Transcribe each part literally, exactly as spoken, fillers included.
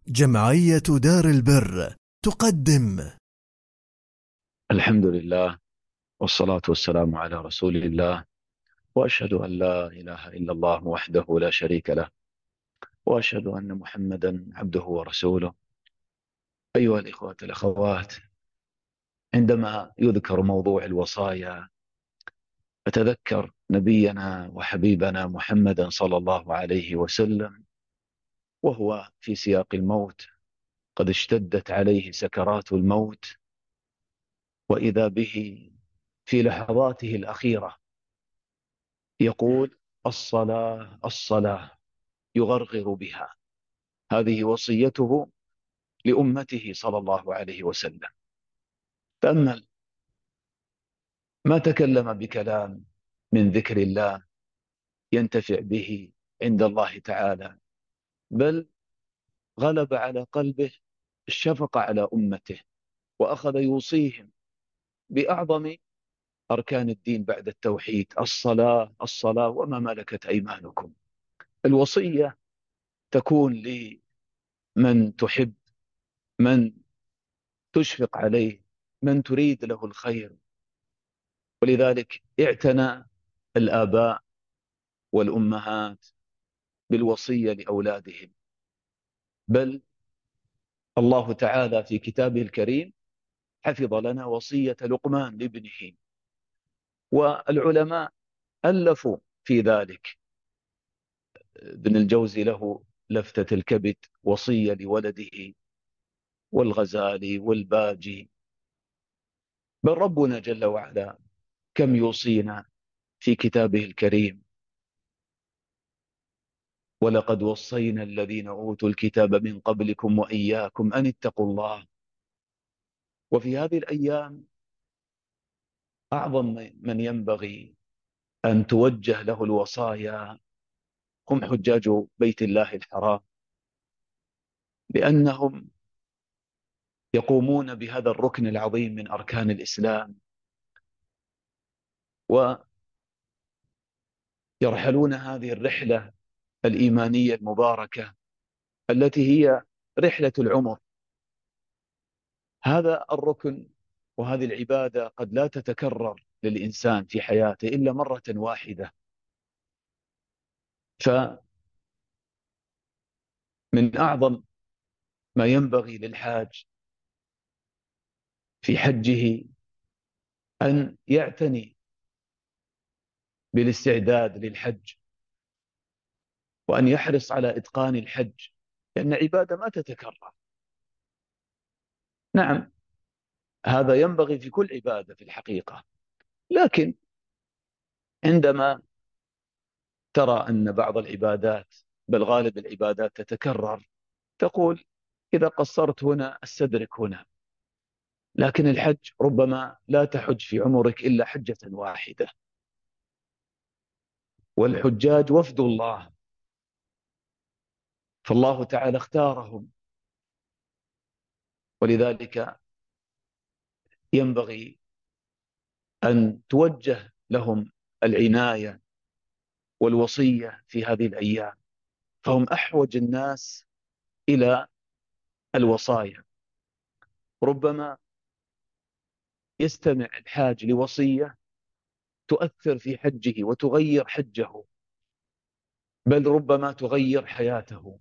جمعية دار البر تقدم. الحمد لله، والصلاة والسلام على رسول الله، وأشهد أن لا إله إلا الله وحده لا شريك له، وأشهد أن محمدا عبده ورسوله. أيها الإخوة الأخوات، عندما يذكر موضوع الوصايا أتذكر نبينا وحبيبنا محمدا صلى الله عليه وسلم وهو في سياق الموت، قد اشتدت عليه سكرات الموت، وإذا به في لحظاته الأخيرة يقول: الصلاة الصلاة، يغرغر بها. هذه وصيته لأمته صلى الله عليه وسلم. تأمل، ما تكلم بكلام من ذكر الله ينتفع به عند الله تعالى، بل غلب على قلبه الشفقة على أمته، وأخذ يوصيهم بأعظم أركان الدين بعد التوحيد: الصلاة الصلاة وما ملكت أيمانكم. الوصية تكون لمن تحب، من تشفق عليه، من تريد له الخير. ولذلك اعتنى الآباء والأمهات بالوصية لأولادهم، بل الله تعالى في كتابه الكريم حفظ لنا وصية لقمان لابنه، والعلماء ألفوا في ذلك. ابن الجوزي له لفتة الكبد وصية لولده، والغزالي والباجي. بل ربنا جل وعلا كم يوصينا في كتابه الكريم: ولقد وصينا الذين أوتوا الكتاب من قبلكم وإياكم أن اتقوا الله. وفي هذه الأيام أعظم من ينبغي أن توجه له الوصايا هم حجاج بيت الله الحرام، لأنهم يقومون بهذا الركن العظيم من أركان الإسلام، ويرحلون هذه الرحلة الإيمانية المباركة التي هي رحلة العمر. هذا الركن وهذه العبادة قد لا تتكرر للإنسان في حياته إلا مرة واحدة. فمن أعظم ما ينبغي للحاج في حجه أن يعتني بالاستعداد للحج، وأن يحرص على إتقان الحج، لأن عبادة ما تتكرر. نعم، هذا ينبغي في كل عبادة في الحقيقة، لكن عندما ترى أن بعض العبادات، بل غالب العبادات تتكرر، تقول: إذا قصرت هنا أستدرك هنا. لكن الحج ربما لا تحج في عمرك إلا حجة واحدة، والحجاج وفد الله، فالله تعالى اختارهم، ولذلك ينبغي أن توجه لهم العناية والوصية في هذه الأيام، فهم أحوج الناس إلى الوصايا. ربما يستمع الحاج لوصية تؤثر في حجه وتغير حجه، بل ربما تغير حياته.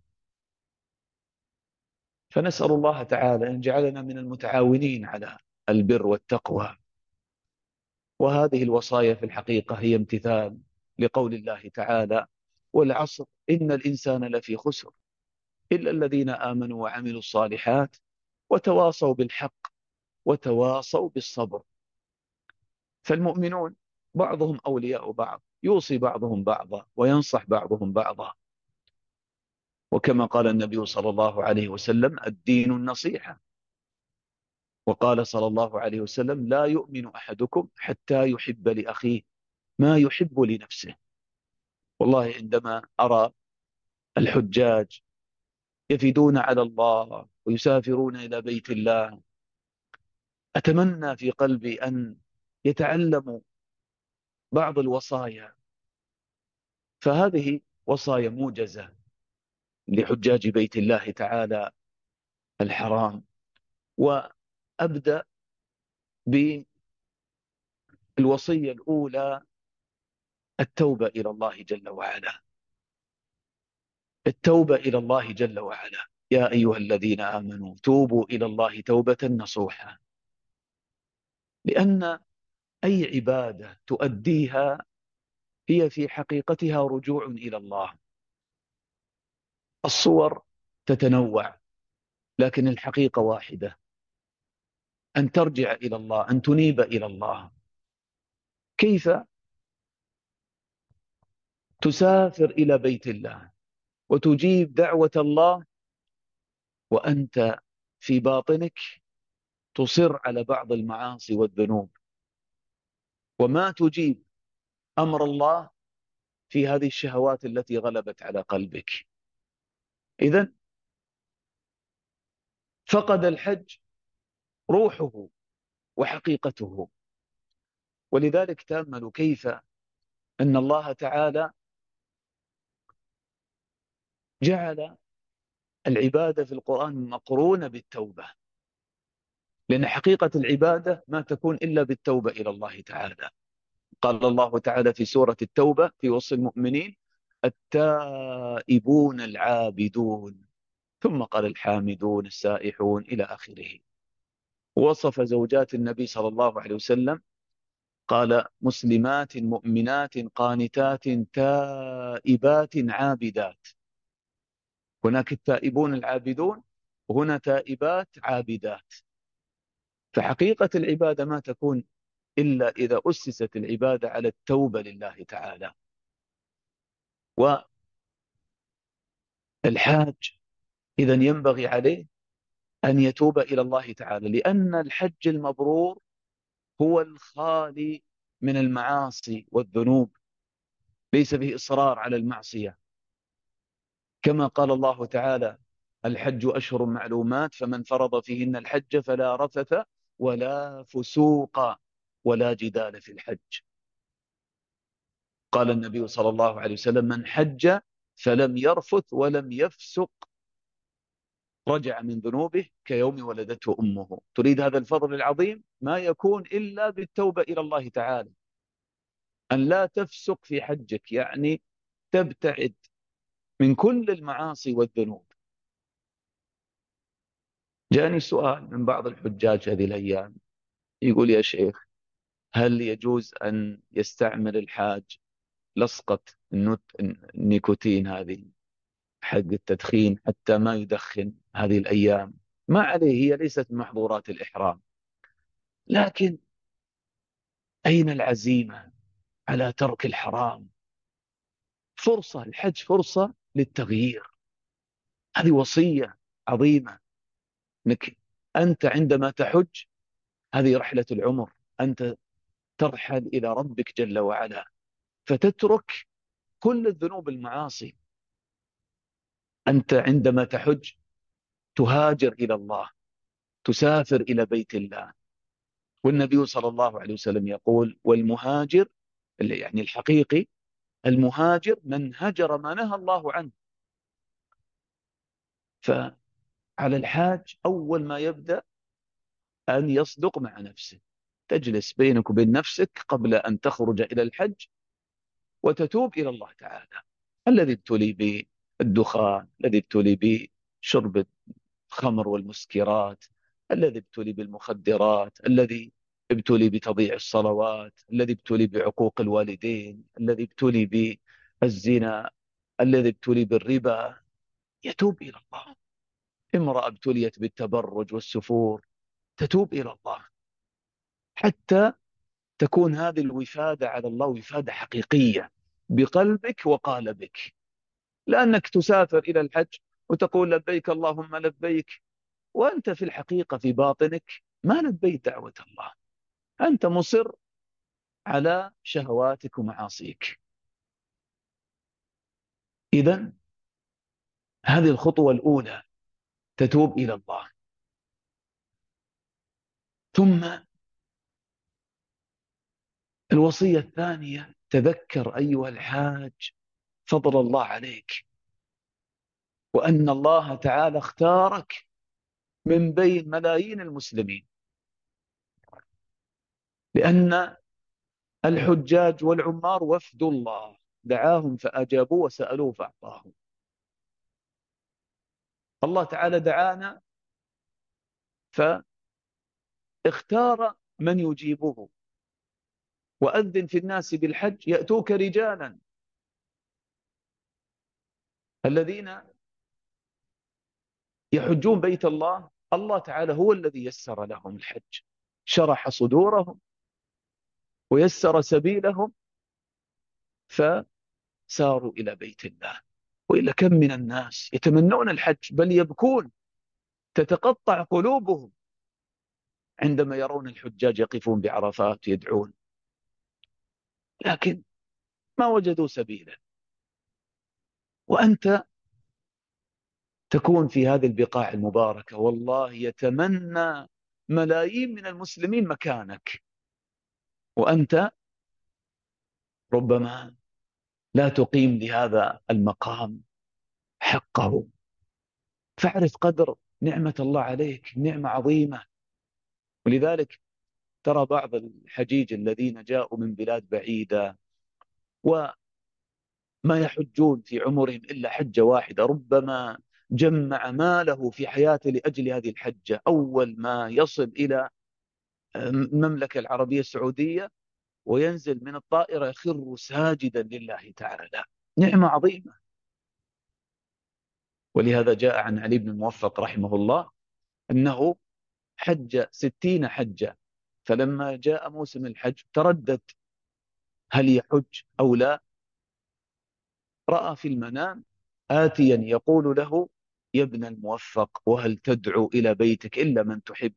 فنسأل الله تعالى أن يجعلنا من المتعاونين على البر والتقوى. وهذه الوصايا في الحقيقة هي امتثال لقول الله تعالى: والعصر إن الإنسان لفي خسر إلا الذين آمنوا وعملوا الصالحات وتواصوا بالحق وتواصوا بالصبر. فالمؤمنون بعضهم أولياء بعض، يوصي بعضهم بعضا وينصح بعضهم بعضا. وكما قال النبي صلى الله عليه وسلم: الدين النصيحة. وقال صلى الله عليه وسلم: لا يؤمن أحدكم حتى يحب لأخيه ما يحب لنفسه. والله عندما أرى الحجاج يفدون على الله ويسافرون إلى بيت الله، أتمنى في قلبي أن يتعلموا بعض الوصايا. فهذه وصايا موجزة لحجاج بيت الله تعالى الحرام. وأبدأ بالوصية الأولى: التوبة إلى الله جل وعلا. التوبة إلى الله جل وعلا. يا أيها الذين آمنوا توبوا إلى الله توبة نصوحا. لأن أي عبادة تؤديها هي في حقيقتها رجوع إلى الله. الصور تتنوع لكن الحقيقة واحدة: أن ترجع إلى الله، أن تنيب إلى الله. كيف تسافر إلى بيت الله وتجيب دعوة الله وأنت في باطنك تصر على بعض المعاصي والذنوب، وما تجيب أمر الله في هذه الشهوات التي غلبت على قلبك؟ إذن فقد الحج روحه وحقيقته. ولذلك تأملوا كيف أن الله تعالى جعل العبادة في القرآن مقرونة بالتوبة، لأن حقيقة العبادة ما تكون إلا بالتوبة إلى الله تعالى. قال الله تعالى في سورة التوبة في وصف المؤمنين: التائبون العابدون، ثم قال الحامدون السائحون إلى آخره. وصف زوجات النبي صلى الله عليه وسلم قال: مسلمات مؤمنات قانتات تائبات عابدات. هناك التائبون العابدون وهنا تائبات عابدات. فحقيقة العبادة ما تكون إلا إذا أسست العبادة على التوبة لله تعالى. والحاج إذا ينبغي عليه أن يتوب إلى الله تعالى، لأن الحج المبرور هو الخالي من المعاصي والذنوب، ليس به إصرار على المعصية. كما قال الله تعالى: الحج أشهر معلومات فمن فرض فيهن الحج فلا رفث ولا فسوق ولا جدال في الحج. قال النبي صلى الله عليه وسلم: من حج فلم يرفث ولم يفسق رجع من ذنوبه كيوم ولدته أمه. تريد هذا الفضل العظيم؟ ما يكون إلا بالتوبة إلى الله تعالى. أن لا تفسق في حجك يعني تبتعد من كل المعاصي والذنوب. جاني سؤال من بعض الحجاج هذه الأيام، يقول: يا شيخ، هل يجوز أن يستعمل الحاج لصقة النوت- النيكوتين هذه حق التدخين حتى ما يدخن هذه الأيام؟ ما عليه، هي ليست من محظورات الإحرام، لكن أين العزيمة على ترك الحرام؟ فرصة، الحج فرصة للتغيير. هذه وصية عظيمة، أنك أنت عندما تحج هذه رحلة العمر، أنت ترحل إلى ربك جل وعلا، فتترك كل الذنوب المعاصي. أنت عندما تحج تهاجر إلى الله، تسافر إلى بيت الله. والنبي صلى الله عليه وسلم يقول: والمهاجر، اللي يعني الحقيقي، المهاجر من هجر ما نهى الله عنه. فعلى الحاج أول ما يبدأ أن يصدق مع نفسه. تجلس بينك وبين نفسك قبل أن تخرج إلى الحج وتتوب إلى الله تعالى. الذي ابتلي بالدخان، الذي ابتلي بشرب الخمر والمسكرات، الذي ابتلي بالمخدرات، الذي ابتلي بتضييع الصلوات، الذي ابتلي بعقوق الوالدين، الذي ابتلي بالزنا، الذي ابتلي بالربا، يتوب إلى الله. امرأة ابتليت بالتبرج والسفور، تتوب إلى الله حتى تكون هذه الوفادة على الله وفادة حقيقية بقلبك وقالبك. لأنك تسافر إلى الحج وتقول: لبيك اللهم لبيك، وأنت في الحقيقة في باطنك ما لبيت دعوة الله، أنت مصر على شهواتك ومعاصيك. إذن هذه الخطوة الأولى، تتوب إلى الله. ثم الوصية الثانية: تذكر أيها الحاج فضل الله عليك، وأن الله تعالى اختارك من بين ملايين المسلمين، لأن الحجاج والعمار وفد الله دعاهم فأجابوا وسألوه فأعطاهم. الله تعالى دعانا فاختار من يجيبه. وأذن في الناس بالحج يأتوك رجالا. الذين يحجون بيت الله الله تعالى هو الذي يسر لهم الحج، شرح صدورهم ويسر سبيلهم فساروا إلى بيت الله. وإلا كم من الناس يتمنون الحج بل يبكون، تتقطع قلوبهم عندما يرون الحجاج يقفون بعرفات يدعون، لكن ما وجدوا سبيلا. وأنت تكون في هذه البقاع المباركة، والله يتمنى ملايين من المسلمين مكانك، وأنت ربما لا تقيم لهذا المقام حقه. فاعرف قدر نعمة الله عليك، نعمة عظيمة. ولذلك ترى بعض الحجيج الذين جاءوا من بلاد بعيدة وما يحجون في عمرهم إلا حجة واحدة، ربما جمع ماله في حياته لأجل هذه الحجة، أول ما يصل إلى المملكة العربية السعودية وينزل من الطائرة يخر ساجدا لله تعالى. نعمة عظيمة. ولهذا جاء عن علي بن الموفق رحمه الله أنه حج ستين حجة، فلما جاء موسم الحج تردد هل يحج أو لا، رأى في المنام آتيا يقول له: يا ابن الموفق، وهل تدعو إلى بيتك إلا من تحب؟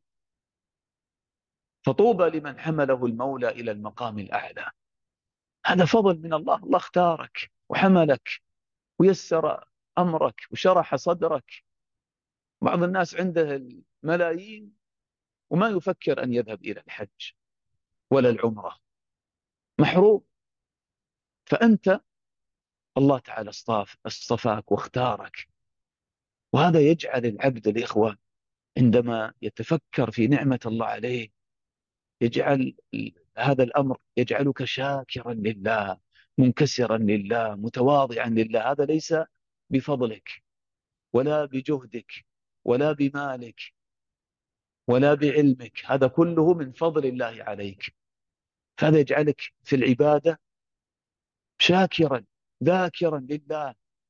فطوبى لمن حمله المولى إلى المقام الأعلى. هذا فضل من الله، الله اختارك وحملك ويسر أمرك وشرح صدرك. بعض الناس عنده الملايين وما يفكر أن يذهب إلى الحج ولا العمرة، محروم. فأنت الله تعالى اصطاف اصطفاك واختارك. وهذا يجعل العبد الإخوة عندما يتفكر في نعمة الله عليه يجعل هذا الأمر يجعلك شاكرا لله، منكسرا لله، متواضعا لله. هذا ليس بفضلك ولا بجهدك ولا بمالك ولا بعلمك، هذا كله من فضل الله عليك. فهذا يجعلك في العبادة شاكرا ذاكرا لله،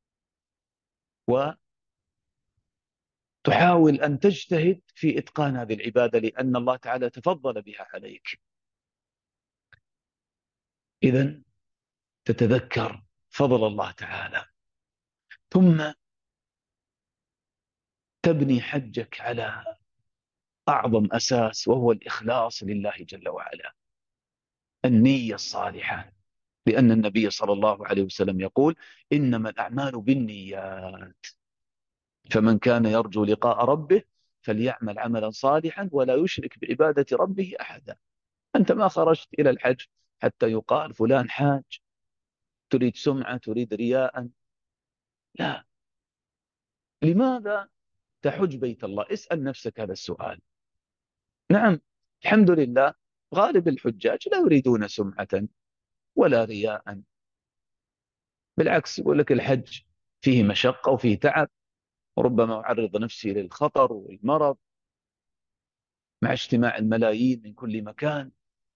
وتحاول أن تجتهد في إتقان هذه العبادة لأن الله تعالى تفضل بها عليك. إذن تتذكر فضل الله تعالى، ثم تبني حجك على أعظم أساس وهو الإخلاص لله جل وعلا، النية الصالحة. لأن النبي صلى الله عليه وسلم يقول: إنما الأعمال بالنيات، فمن كان يرجو لقاء ربه فليعمل عملا صالحا ولا يشرك بعبادة ربه أحدا. أنت ما خرجت إلى الحج حتى يقال فلان حاج، تريد سمعة، تريد رياء، لا. لماذا تحج بيت الله؟ اسأل نفسك هذا السؤال. نعم، الحمد لله، غالب الحجاج لا يريدون سمعة ولا رياء، بالعكس يقول لك الحج فيه مشقة وفيه تعب، وربما أعرض نفسي للخطر والمرض مع اجتماع الملايين من كل مكان.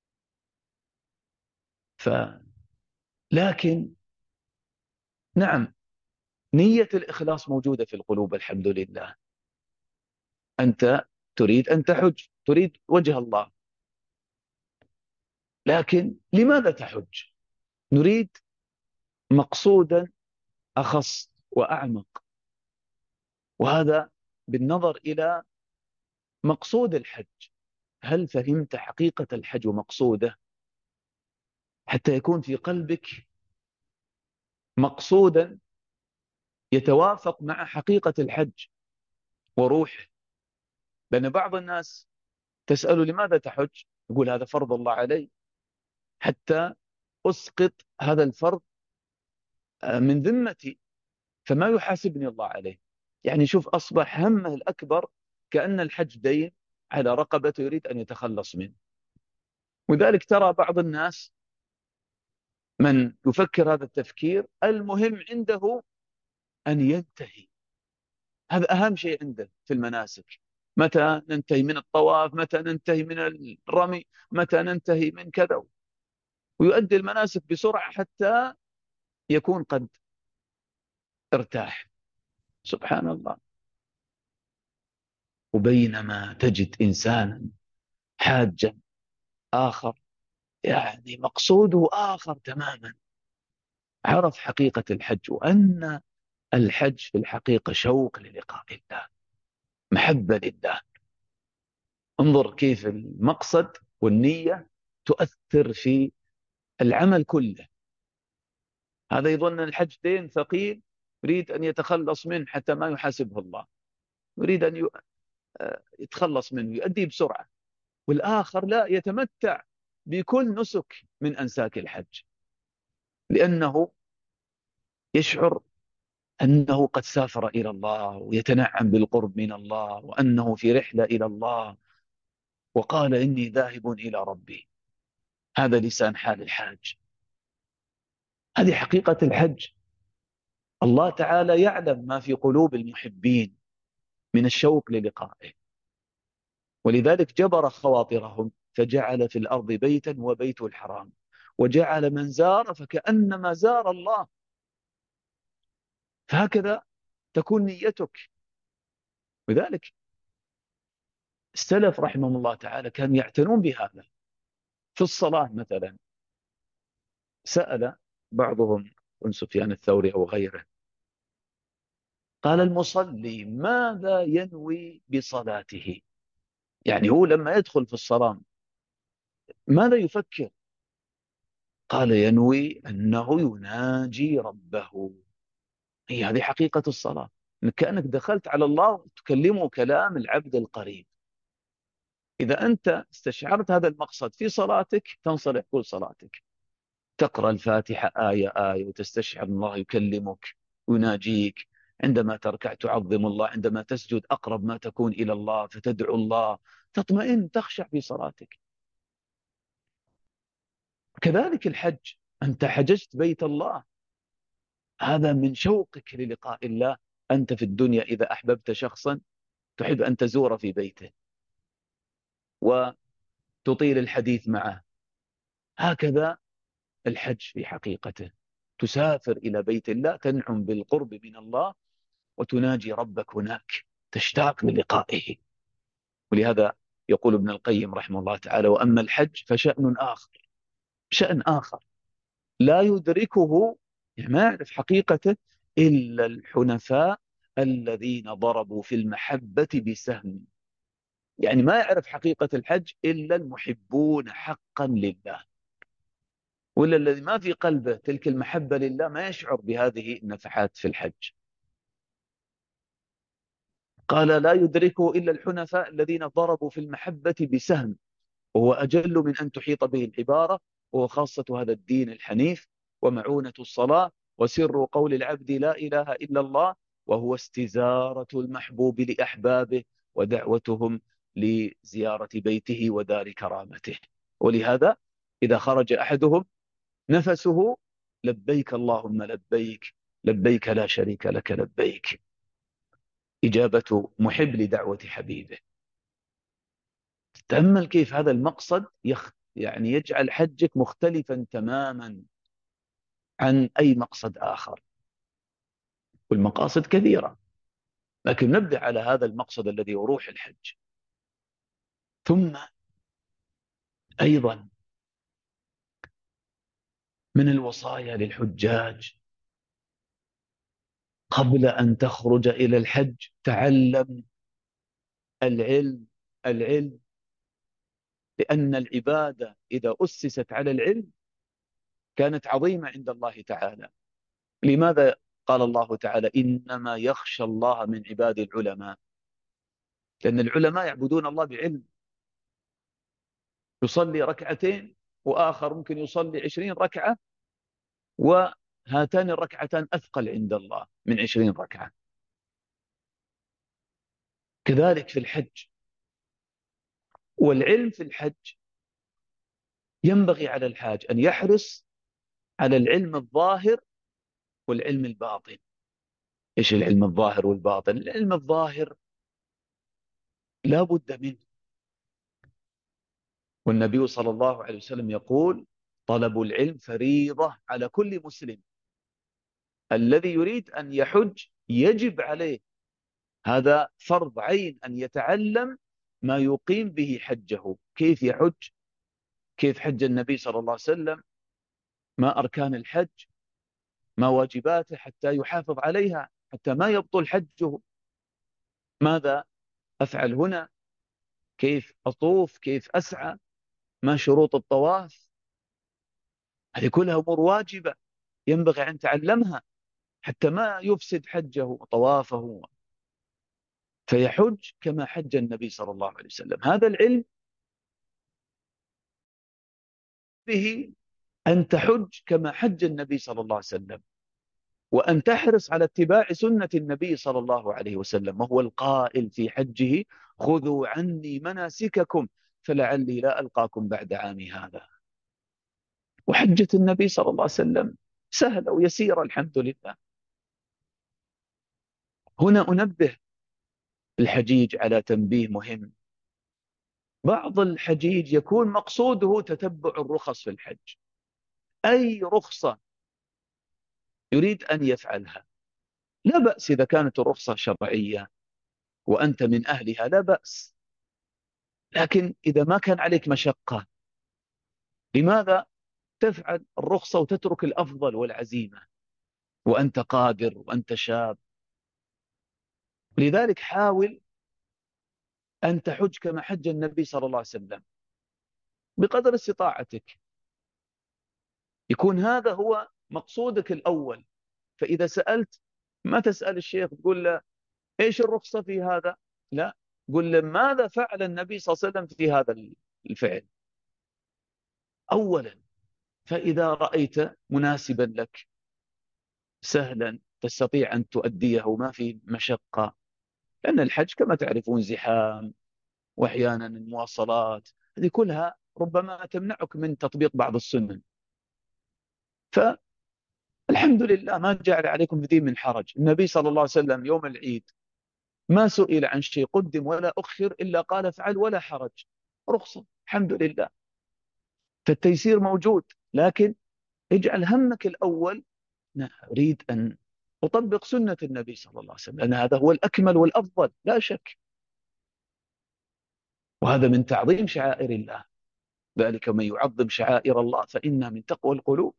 ف لكن نعم، نية الإخلاص موجودة في القلوب الحمد لله. أنت تريد أن تحج، تريد وجه الله، لكن لماذا تحج؟ نريد مقصودا أخص وأعمق، وهذا بالنظر إلى مقصود الحج. هل فهمت حقيقة الحج ومقصوده حتى يكون في قلبك مقصودا يتوافق مع حقيقة الحج وروحه؟ لأن بعض الناس تسأله لماذا تحج؟ يقول هذا فرض الله علي، حتى أسقط هذا الفرض من ذمتي فما يحاسبني الله عليه. يعني شوف، أصبح همه الأكبر كأن الحج دين على رقبته يريد أن يتخلص منه. ولذلك ترى بعض الناس من يفكر هذا التفكير المهم عنده أن ينتهي، هذا أهم شيء عنده في المناسك. متى ننتهي من الطواف، متى ننتهي من الرمي، متى ننتهي من كذا، ويؤدي المناسك بسرعة حتى يكون قد ارتاح. سبحان الله. وبينما تجد إنسانا حاجا آخر يعني مقصوده آخر تماما، عرف حقيقة الحج، وأن الحج في الحقيقة شوق للقاء الله، محبة لله. انظر كيف المقصد والنية تؤثر في العمل كله. هذا يظن الحج دين ثقيل يريد أن يتخلص منه حتى ما يحاسبه الله، يريد أن يتخلص منه يؤديه بسرعة. والآخر لا، يتمتع بكل نسك من أنساك الحج، لأنه يشعر أنه قد سافر إلى الله ويتنعم بالقرب من الله، وأنه في رحلة إلى الله، وقال إني ذاهب إلى ربي. هذا لسان حال الحاج، هذه حقيقة الحج. الله تعالى يعلم ما في قلوب المحبين من الشوق للقائه، ولذلك جبر خواطرهم فجعل في الأرض بيتا وبيت الحرام، وجعل من زار فكأنما زار الله. فهكذا تكون نيتك. لذلك السلف رحمهم الله تعالى كانوا يعتنون بهذا. في الصلاة مثلا سأل بعضهم بن سفيان الثوري أو غيره، قال المصلي ماذا ينوي بصلاته؟ يعني هو لما يدخل في الصلاة ماذا يفكر؟ قال ينوي أنه يناجي ربه. هي هذه حقيقة الصلاة، إنك كأنك دخلت على الله وتكلمه كلام العبد القريب. إذا أنت استشعرت هذا المقصد في صلاتك تنصلح كل صلاتك. تقرأ الفاتحة آية آية وتستشعر الله يكلمك ويناجيك. عندما تركع تعظم الله، عندما تسجد أقرب ما تكون إلى الله فتدعو الله، تطمئن تخشع في صلاتك. كذلك الحج، أنت حججت بيت الله، هذا من شوقك للقاء الله. أنت في الدنيا إذا أحببت شخصا تحب أن تزور في بيته وتطيل الحديث معه، هكذا الحج في حقيقته. تسافر إلى بيت الله، تنعم بالقرب من الله، وتناجي ربك هناك، تشتاق للقائه. ولهذا يقول ابن القيم رحمه الله تعالى: وأما الحج فشأن آخر، شأن آخر لا يدركه، يعني ما يعرف حقيقته إلا الحنفاء الذين ضربوا في المحبة بسهم. يعني ما يعرف حقيقة الحج إلا المحبون حقا لله، ولا الذي ما في قلبه تلك المحبة لله ما يشعر بهذه النفحات في الحج. قال لا يدركه إلا الحنفاء الذين ضربوا في المحبة بسهم، وهو أجل من أن تحيط به العبارة، وهو خاصة هذا الدين الحنيف، ومعونة الصلاة، وسر قول العبد لا إله إلا الله، وهو استزارة المحبوب لأحبابه ودعوتهم لزيارة بيته ودار كرامته. ولهذا إذا خرج أحدهم نفسه لبيك اللهم لبيك، لبيك لا شريك لك لبيك، إجابة محب لدعوة حبيبه. تأمل كيف هذا المقصد يخ يعني يجعل حجك مختلفا تماما عن أي مقصد آخر. والمقاصد كثيرة، لكن نبدأ على هذا المقصد الذي هو روح الحج. ثم أيضا من الوصايا للحجاج قبل أن تخرج إلى الحج: تعلم العلم، العلم، لأن العبادة إذا أسست على العلم كانت عظيمة عند الله تعالى. لماذا قال الله تعالى إنما يخشى الله من عباد العلماء؟ لأن العلماء يعبدون الله بعلم. يصلي ركعتين وآخر ممكن يصلي عشرين ركعة، وهاتان الركعتان أثقل عند الله من عشرين ركعة. كذلك في الحج. والعلم في الحج ينبغي على الحاج أن يحرص على العلم الظاهر والعلم الباطن. إيش العلم الظاهر والباطن؟ العلم الظاهر لا بد منه، والنبي صلى الله عليه وسلم يقول: طلب العلم فريضة على كل مسلم. الذي يريد أن يحج يجب عليه، هذا فرض عين، أن يتعلم ما يقيم به حجه. كيف يحج؟ كيف حج النبي صلى الله عليه وسلم؟ ما أركان الحج؟ ما واجباته حتى يحافظ عليها، حتى ما يبطل حجه؟ ماذا أفعل هنا؟ كيف أطوف؟ كيف أسعى؟ ما شروط الطواف؟ هذه كلها أمور واجبة ينبغي أن تعلمها حتى ما يفسد حجه وطوافه، فيحج كما حج النبي صلى الله عليه وسلم. هذا العلم به أن تحج كما حج النبي صلى الله عليه وسلم، وأن تحرص على اتباع سنة النبي صلى الله عليه وسلم، وهو القائل في حجه: خذوا عني مناسككم فلعلي لا ألقاكم بعد عامي هذا. وحجة النبي صلى الله عليه وسلم سهلة ويسيرة الحمد لله. هنا أنبه الحجيج على تنبيه مهم. بعض الحجيج يكون مقصوده تتبع الرخص في الحج، أي رخصة يريد أن يفعلها لا بأس، إذا كانت الرخصة شرعية وأنت من أهلها لا بأس، لكن إذا ما كان عليك مشقة، لماذا تفعل الرخصة وتترك الأفضل والعزيمة وأنت قادر وأنت شاب؟ لذلك حاول أن تحج كما حج النبي صلى الله عليه وسلم بقدر استطاعتك، يكون هذا هو مقصودك الأول. فإذا سألت ما تسأل الشيخ تقول له إيش الرخصة في هذا، لا، قل له ماذا فعل النبي صلى الله عليه وسلم في هذا الفعل أولا. فإذا رأيت مناسبا لك سهلا تستطيع أن تؤديه ما في مشقة، لأن الحج كما تعرفون زحام، وأحيانا المواصلات هذه كلها ربما تمنعك من تطبيق بعض السنن. فالحمد لله ما جعل عليكم في دين من حرج. النبي صلى الله عليه وسلم يوم العيد ما سئل عن شيء قدم ولا أخر إلا قال افعل ولا حرج، رخصة الحمد لله. فالتيسير موجود، لكن اجعل همك الأول: أنا أريد أن أطبق سنة النبي صلى الله عليه وسلم، لأن هذا هو الأكمل والأفضل لا شك، وهذا من تعظيم شعائر الله. ذلك من يعظم شعائر الله فإنها من تقوى القلوب.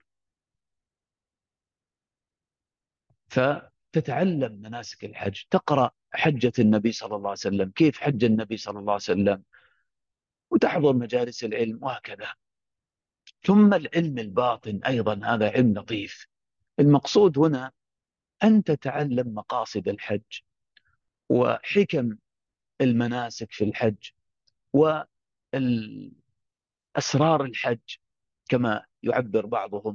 فتتعلم مناسك الحج، تقرأ حجة النبي صلى الله عليه وسلم، كيف حج النبي صلى الله عليه وسلم، وتحضر مجالس العلم وهكذا. ثم العلم الباطن أيضا هذا علم لطيف. المقصود هنا أن تتعلم مقاصد الحج وحكم المناسك في الحج وأسرار الحج كما يعبر بعضهم.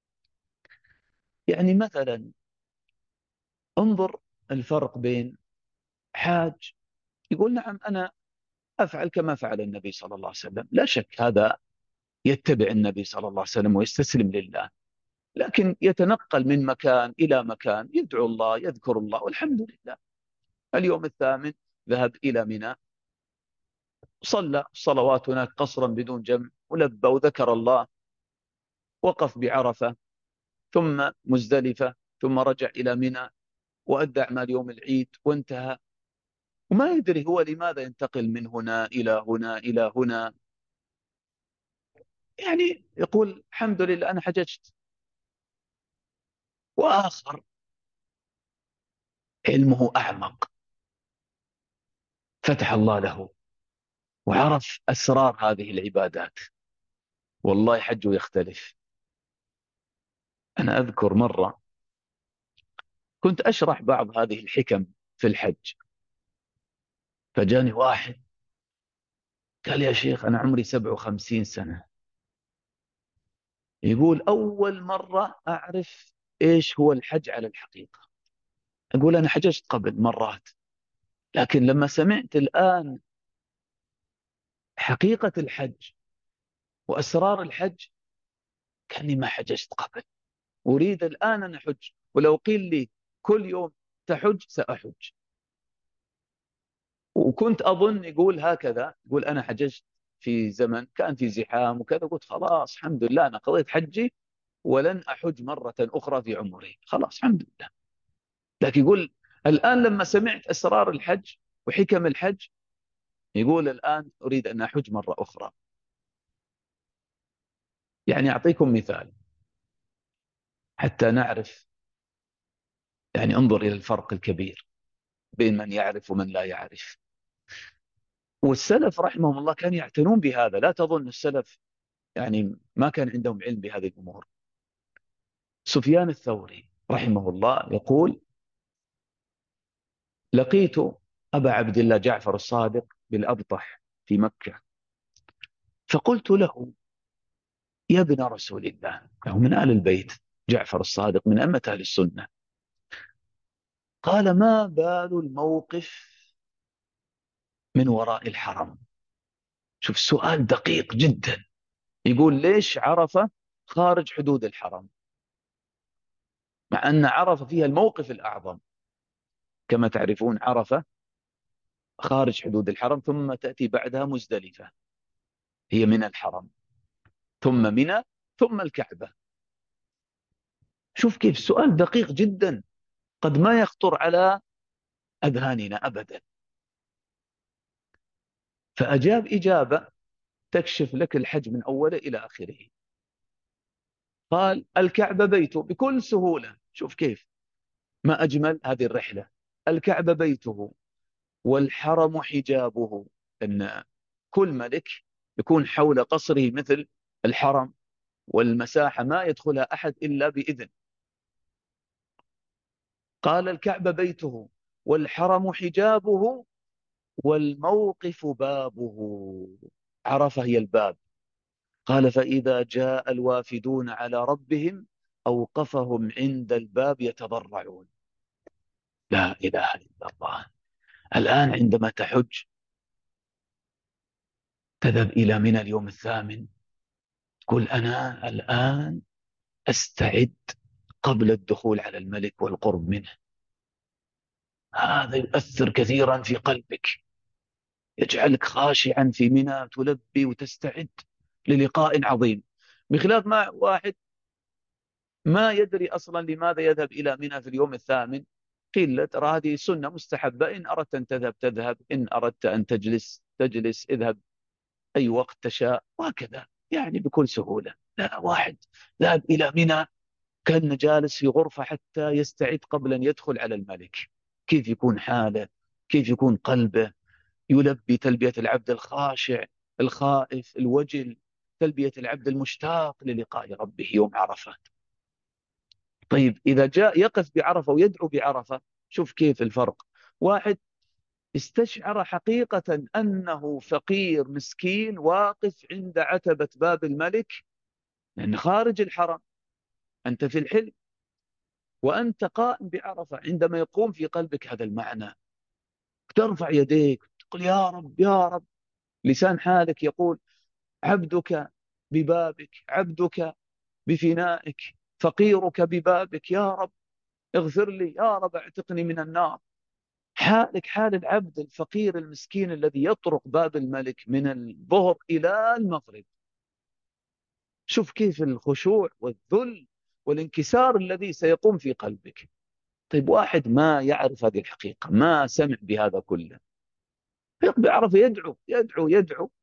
يعني مثلا انظر الفرق بين حاج يقول: نعم أنا أفعل كما فعل النبي صلى الله عليه وسلم، لا شك هذا يتبع النبي صلى الله عليه وسلم ويستسلم لله، لكن يتنقل من مكان إلى مكان، يدعو الله يذكر الله والحمد لله. اليوم الثامن ذهب إلى منى، صلى الصلوات هناك قصرا بدون جمع، ولبى وذكر الله، وقف بعرفة، ثم مزدلفة، ثم رجع إلى منى وأدى أعمال يوم العيد وانتهى، وما يدري هو لماذا ينتقل من هنا إلى هنا إلى هنا. يعني يقول الحمد لله أنا حججت. وآخر علمه أعمق، فتح الله له وعرف أسرار هذه العبادات، والله حجه يختلف. أنا أذكر مرة كنت أشرح بعض هذه الحكم في الحج، فجاني واحد قال: يا شيخ أنا عمري سبع وخمسين سنة، يقول أول مرة أعرف إيش هو الحج على الحقيقة. أقول أنا حججت قبل مرات، لكن لما سمعت الآن حقيقة الحج وأسرار الحج كأني ما حججت قبل. أريد الآن أن أحج، ولو قيل لي كل يوم تحج سأحج. وكنت أظن يقول هكذا، يقول أنا حججت في زمن كان في زحام وكذا، قلت خلاص الحمد لله أنا قضيت حجي ولن أحج مرة أخرى في عمري، خلاص الحمد لله. لكن يقول الآن لما سمعت أسرار الحج وحكم الحج، يقول الآن أريد أن أحج مرة أخرى. يعني أعطيكم مثال حتى نعرف، يعني انظر إلى الفرق الكبير بين من يعرف ومن لا يعرف. والسلف رحمهم الله كانوا يعتنون بهذا، لا تظن السلف يعني ما كان عندهم علم بهذه الأمور. سفيان الثوري رحمه الله يقول: لقيت أبا عبد الله جعفر الصادق بالأبطح في مكة، فقلت له: يا ابن رسول الله، له من آل البيت، جعفر الصادق من أمة أهل السنة، قال: ما بال الموقف من وراء الحرم؟ شوف سؤال دقيق جدا. يقول ليش عرفة خارج حدود الحرم، مع أن عرفة فيها الموقف الأعظم؟ كما تعرفون عرفة خارج حدود الحرم، ثم تأتي بعدها مزدلفة، هي من الحرم، ثم منى، ثم الكعبة. شوف كيف سؤال دقيق جدا قد ما يخطر على أذهاننا أبدا. فأجاب إجابة تكشف لك الحج من أوله إلى آخره. قال: الكعبة بيته، بكل سهولة. شوف كيف ما أجمل هذه الرحلة. الكعبة بيته والحرم حجابه، أن كل ملك يكون حول قصره مثل الحرم، والمساحة ما يدخلها أحد إلا بإذن. قال: الكعبة بيته والحرم حجابه والموقف بابه. عرفة هي الباب. قال: فإذا جاء الوافدون على ربهم أوقفهم عند الباب يتضرعون. لا إله إلا الله. الآن عندما تحج تذهب إلى منى اليوم الثامن، قل أنا الآن أستعد قبل الدخول على الملك والقرب منه. هذا يؤثر كثيرا في قلبك، يجعلك خاشعا في منى، تلبي وتستعد للقاء عظيم. بخلاف ما واحد ما يدري أصلا لماذا يذهب إلى منى في اليوم الثامن، قيل ترى هذه سنة مستحبة، إن أردت أن تذهب تذهب، إن أردت أن تجلس تجلس، اذهب أي وقت تشاء، وهكذا يعني بكل سهولة. لا، واحد ذهب إلى منى كان جالس في غرفة حتى يستعد قبل أن يدخل على الملك. كيف يكون حاله، كيف يكون قلبه، يلبي تلبية العبد الخاشع الخائف الوجل، تلبية العبد المشتاق للقاء ربه يوم عرفة. طيب إذا جاء يقف بعرفة ويدعو بعرفة، شوف كيف الفرق. واحد استشعر حقيقة أنه فقير مسكين واقف عند عتبة باب الملك، لأن خارج الحرم، أنت في الحلم وأنت قائم بعرفة. عندما يقوم في قلبك هذا المعنى، ترفع يديك تقول: يا رب يا رب. لسان حالك يقول: عبدك ببابك، عبدك بفنائك، فقيرك ببابك، يا رب اغفر لي، يا رب اعتقني من النار. حالك حال العبد الفقير المسكين الذي يطرق باب الملك من الظهر إلى المغرب. شوف كيف الخشوع والذل والانكسار الذي سيقوم في قلبك. طيب واحد ما يعرف هذه الحقيقة، ما سمع بهذا كله، بيعرف يدعو يدعو يدعو،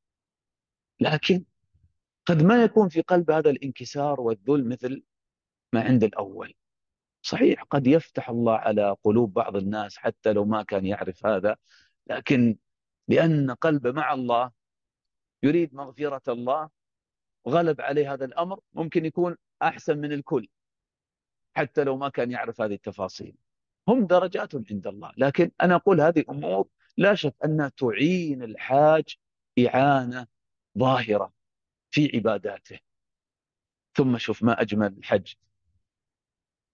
لكن قد ما يكون في قلب هذا الانكسار والذل مثل ما عند الأول. صحيح قد يفتح الله على قلوب بعض الناس حتى لو ما كان يعرف هذا، لكن لأن قلبه مع الله يريد مغفرة الله وغلب عليه هذا الأمر، ممكن يكون أحسن من الكل حتى لو ما كان يعرف هذه التفاصيل. هم درجات عند الله، لكن أنا أقول هذه أمور لا شك أنها تعين الحاج إعانة ظاهرة في عباداته. ثم شوف ما أجمل الحج،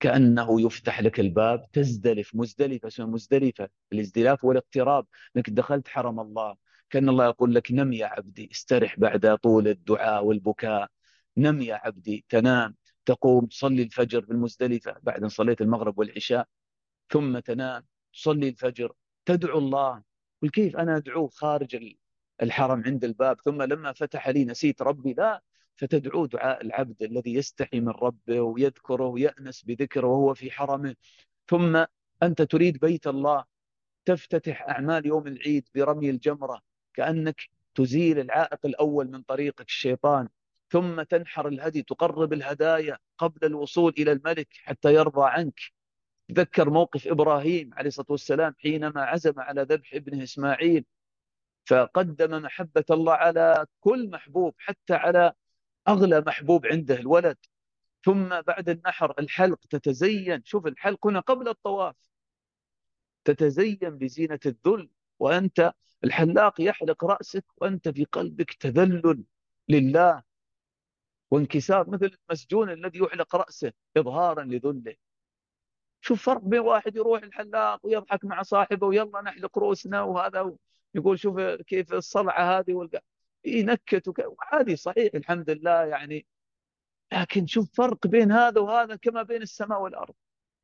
كأنه يفتح لك الباب، تزدلف. مزدلفة اسمها مزدلفة، الازدلاف والاقتراب، انك دخلت حرم الله. كأن الله يقول لك: نم يا عبدي، استرح بعد طول الدعاء والبكاء. نم يا عبدي، تنام، تقوم تصلي الفجر في المزدلفة بعد أن صليت المغرب والعشاء، ثم تنام، تصلي الفجر، تدعو الله. قل: كيف أنا أدعوه خارج الحرم عند الباب، ثم لما فتح لي نسيت ربي؟ لا، فتدعو دعاء العبد الذي يستحي من ربه ويذكره ويأنس بذكره وهو في حرمه. ثم أنت تريد بيت الله، تفتتح أعمال يوم العيد برمي الجمرة، كأنك تزيل العائق الأول من طريقك الشيطان. ثم تنحر الهدي، تقرب الهدايا قبل الوصول إلى الملك حتى يرضى عنك. تذكر موقف إبراهيم عليه الصلاة والسلام حينما عزم على ذبح ابنه إسماعيل، فقدم محبة الله على كل محبوب، حتى على أغلى محبوب عنده، الولد. ثم بعد النحر الحلق، تتزين. شوف، الحلق هنا قبل الطواف، تتزين بزينة الذل، وأنت الحلاق يحلق رأسك وأنت في قلبك تذلل لله وانكسار، مثل المسجون الذي يحلق رأسه إظهارا لذله. شوف فرق بين واحد يروح الحلاق ويضحك مع صاحبه ويلا نحلق رؤوسنا، وهذا يقول شوف كيف الصلعة هذه والق... ينكت وك... عادي صحيح الحمد لله يعني. لكن شوف فرق بين هذا وهذا كما بين السماء والأرض.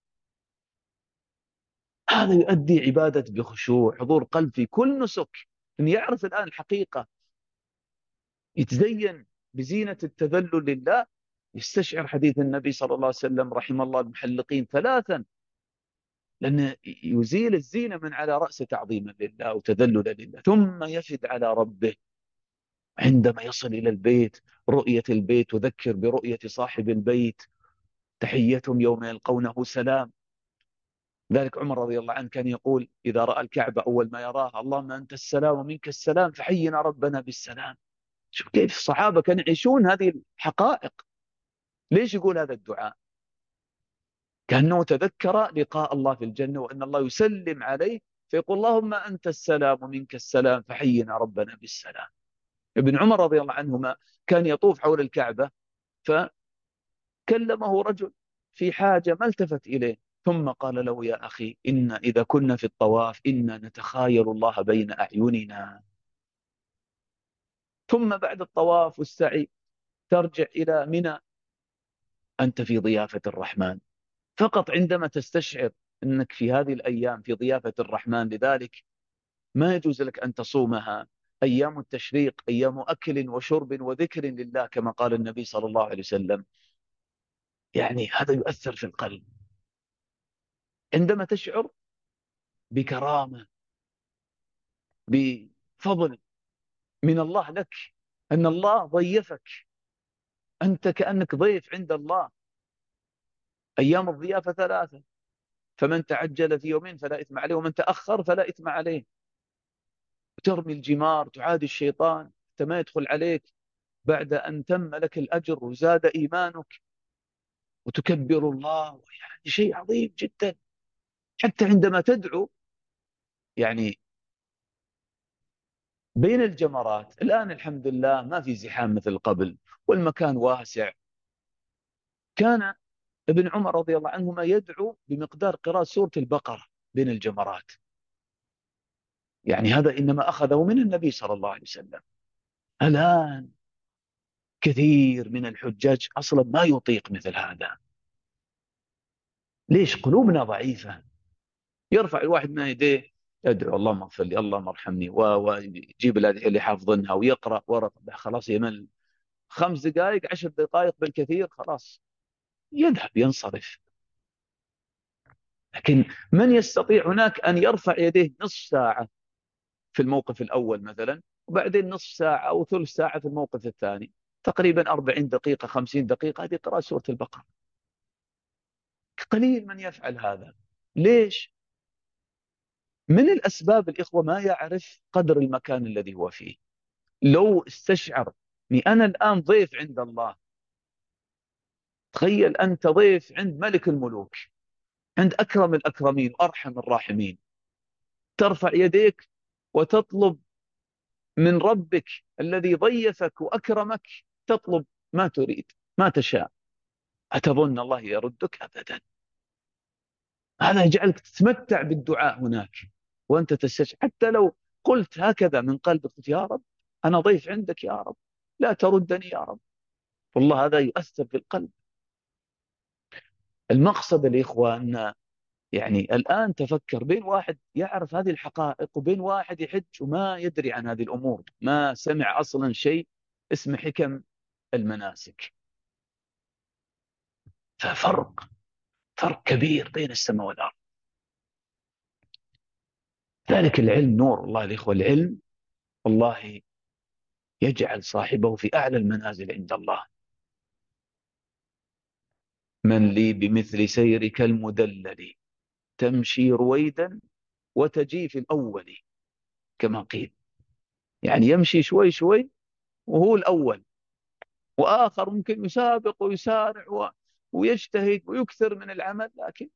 هذا يؤدي عبادة بخشوع، حضور قلب في كل نسك، أن يعرف الآن الحقيقة، يتزين بزينة التذلل لله، يستشعر حديث النبي صلى الله عليه وسلم: رحم الله المحلقين ثلاثا، لأنه يزيل الزينة من على رأسه تعظيما لله وتذللا لله. ثم يفد على ربه عندما يصل إلى البيت، رؤية البيت تذكر برؤية صاحب البيت، تحيتهم يوم يلقونه سلام. ذلك عمر رضي الله عنه كان يقول إذا رأى الكعبة أول ما يراها: اللهم أنت السلام ومنك السلام فحينا ربنا بالسلام. شوف كيف الصحابة كانوا يعيشون هذه الحقائق. ليش يقول هذا الدعاء؟ كأنه تذكر لقاء الله في الجنة، وأن الله يسلم عليه فيقول: اللهم أنت السلام ومنك السلام فحينا ربنا بالسلام. ابن عمر رضي الله عنهما كان يطوف حول الكعبة، فكلمه رجل في حاجة ما التفت إليه، ثم قال له: يا أخي، إن إذا كنا في الطواف إنا نتخايل الله بين أعيننا. ثم بعد الطواف والسعي ترجع إلى منى، أنت في ضيافة الرحمن. فقط عندما تستشعر أنك في هذه الأيام في ضيافة الرحمن، لذلك ما يجوز لك أن تصومها. أيام التشريق أيام أكل وشرب وذكر لله كما قال النبي صلى الله عليه وسلم. يعني هذا يؤثر في القلب عندما تشعر بكرامة، بفضل من الله لك، أن الله ضيفك، أنت كأنك ضيف عند الله. أيام الضيافة ثلاثة: فمن تعجل في يومين فلا إثم عليه، ومن تأخر فلا إثم عليه. ترمي الجمار، تعادي الشيطان، حتى ما يدخل عليك بعد أن تم لك الأجر وزاد إيمانك، وتكبر الله. يعني شيء عظيم جدا. حتى عندما تدعو، يعني بين الجمرات الآن الحمد لله ما في زحام مثل قبل، والمكان واسع. كان ابن عمر رضي الله عنهما يدعو بمقدار قراءة سورة البقرة بين الجمرات. يعني هذا إنما أخذه من النبي صلى الله عليه وسلم. الآن كثير من الحجاج أصلا ما يطيق مثل هذا. ليش؟ قلوبنا ضعيفة. يرفع الواحد من يديه، يدعو: اللهم اغفر لي، اللهم ارحمني، ويجيب الأدعية اللي حافظنها ويقرأ ورق، خلاص يمل. خمس دقائق عشر دقائق بالكثير، خلاص يذهب ينصرف. لكن من يستطيع هناك أن يرفع يديه نصف ساعة في الموقف الأول مثلا، وبعدين نصف ساعة أو ثلث ساعة في الموقف الثاني، تقريبا أربعين دقيقة خمسين دقيقة، هذه قراءة سورة البقرة. قليل من يفعل هذا. ليش؟ من الأسباب الإخوة ما يعرف قدر المكان الذي هو فيه. لو استشعر أني أنا الآن ضيف عند الله، تخيل أنت ضيف عند ملك الملوك، عند أكرم الأكرمين وأرحم الراحمين، ترفع يديك وتطلب من ربك الذي ضيفك وأكرمك، تطلب ما تريد ما تشاء. أتظن الله يردك؟ أبدا. هذا يجعلك تتمتع بالدعاء هناك وأنت تستشعر. حتى لو قلت هكذا من قلبك، قلت يا رب أنا ضيف عندك يا رب، لا تردني يا رب، والله هذا يؤثر في القلب. المقصد الإخوة أن يعني الآن تفكر بين واحد يعرف هذه الحقائق وبين واحد يحج وما يدري عن هذه الأمور، ما سمع أصلا شيء اسمه حكم المناسك. ففرق، فرق كبير بين السماء والأرض. ذلك العلم نور الله الإخوة، العلم والله يجعل صاحبه في أعلى المنازل عند الله. من لي بمثل سيرك المدلل، تمشي رويدا وتجي في الأول، كما قيل. يعني يمشي شوي شوي وهو الأول، وآخر ممكن يسابق ويسارع و... ويجتهد ويكثر من العمل. لكن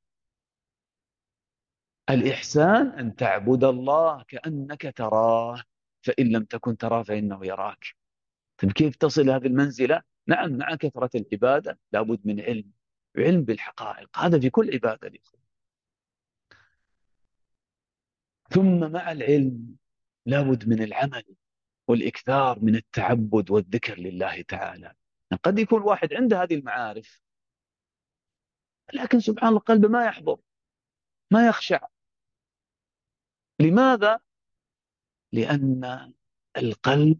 الإحسان أن تعبد الله كأنك تراه، فإن لم تكن تراه فإنه يراك. طيب كيف تصل هذه المنزلة؟ نعم، مع كثرة العبادة لابد من علم، علم بالحقائق، هذا في كل عبادة. ثم مع العلم لابد من العمل والإكثار من التعبد والذكر لله تعالى. قد يكون واحد عنده هذه المعارف لكن سبحان الله قلبه ما يحضر، ما يخشع. لماذا؟ لأن القلب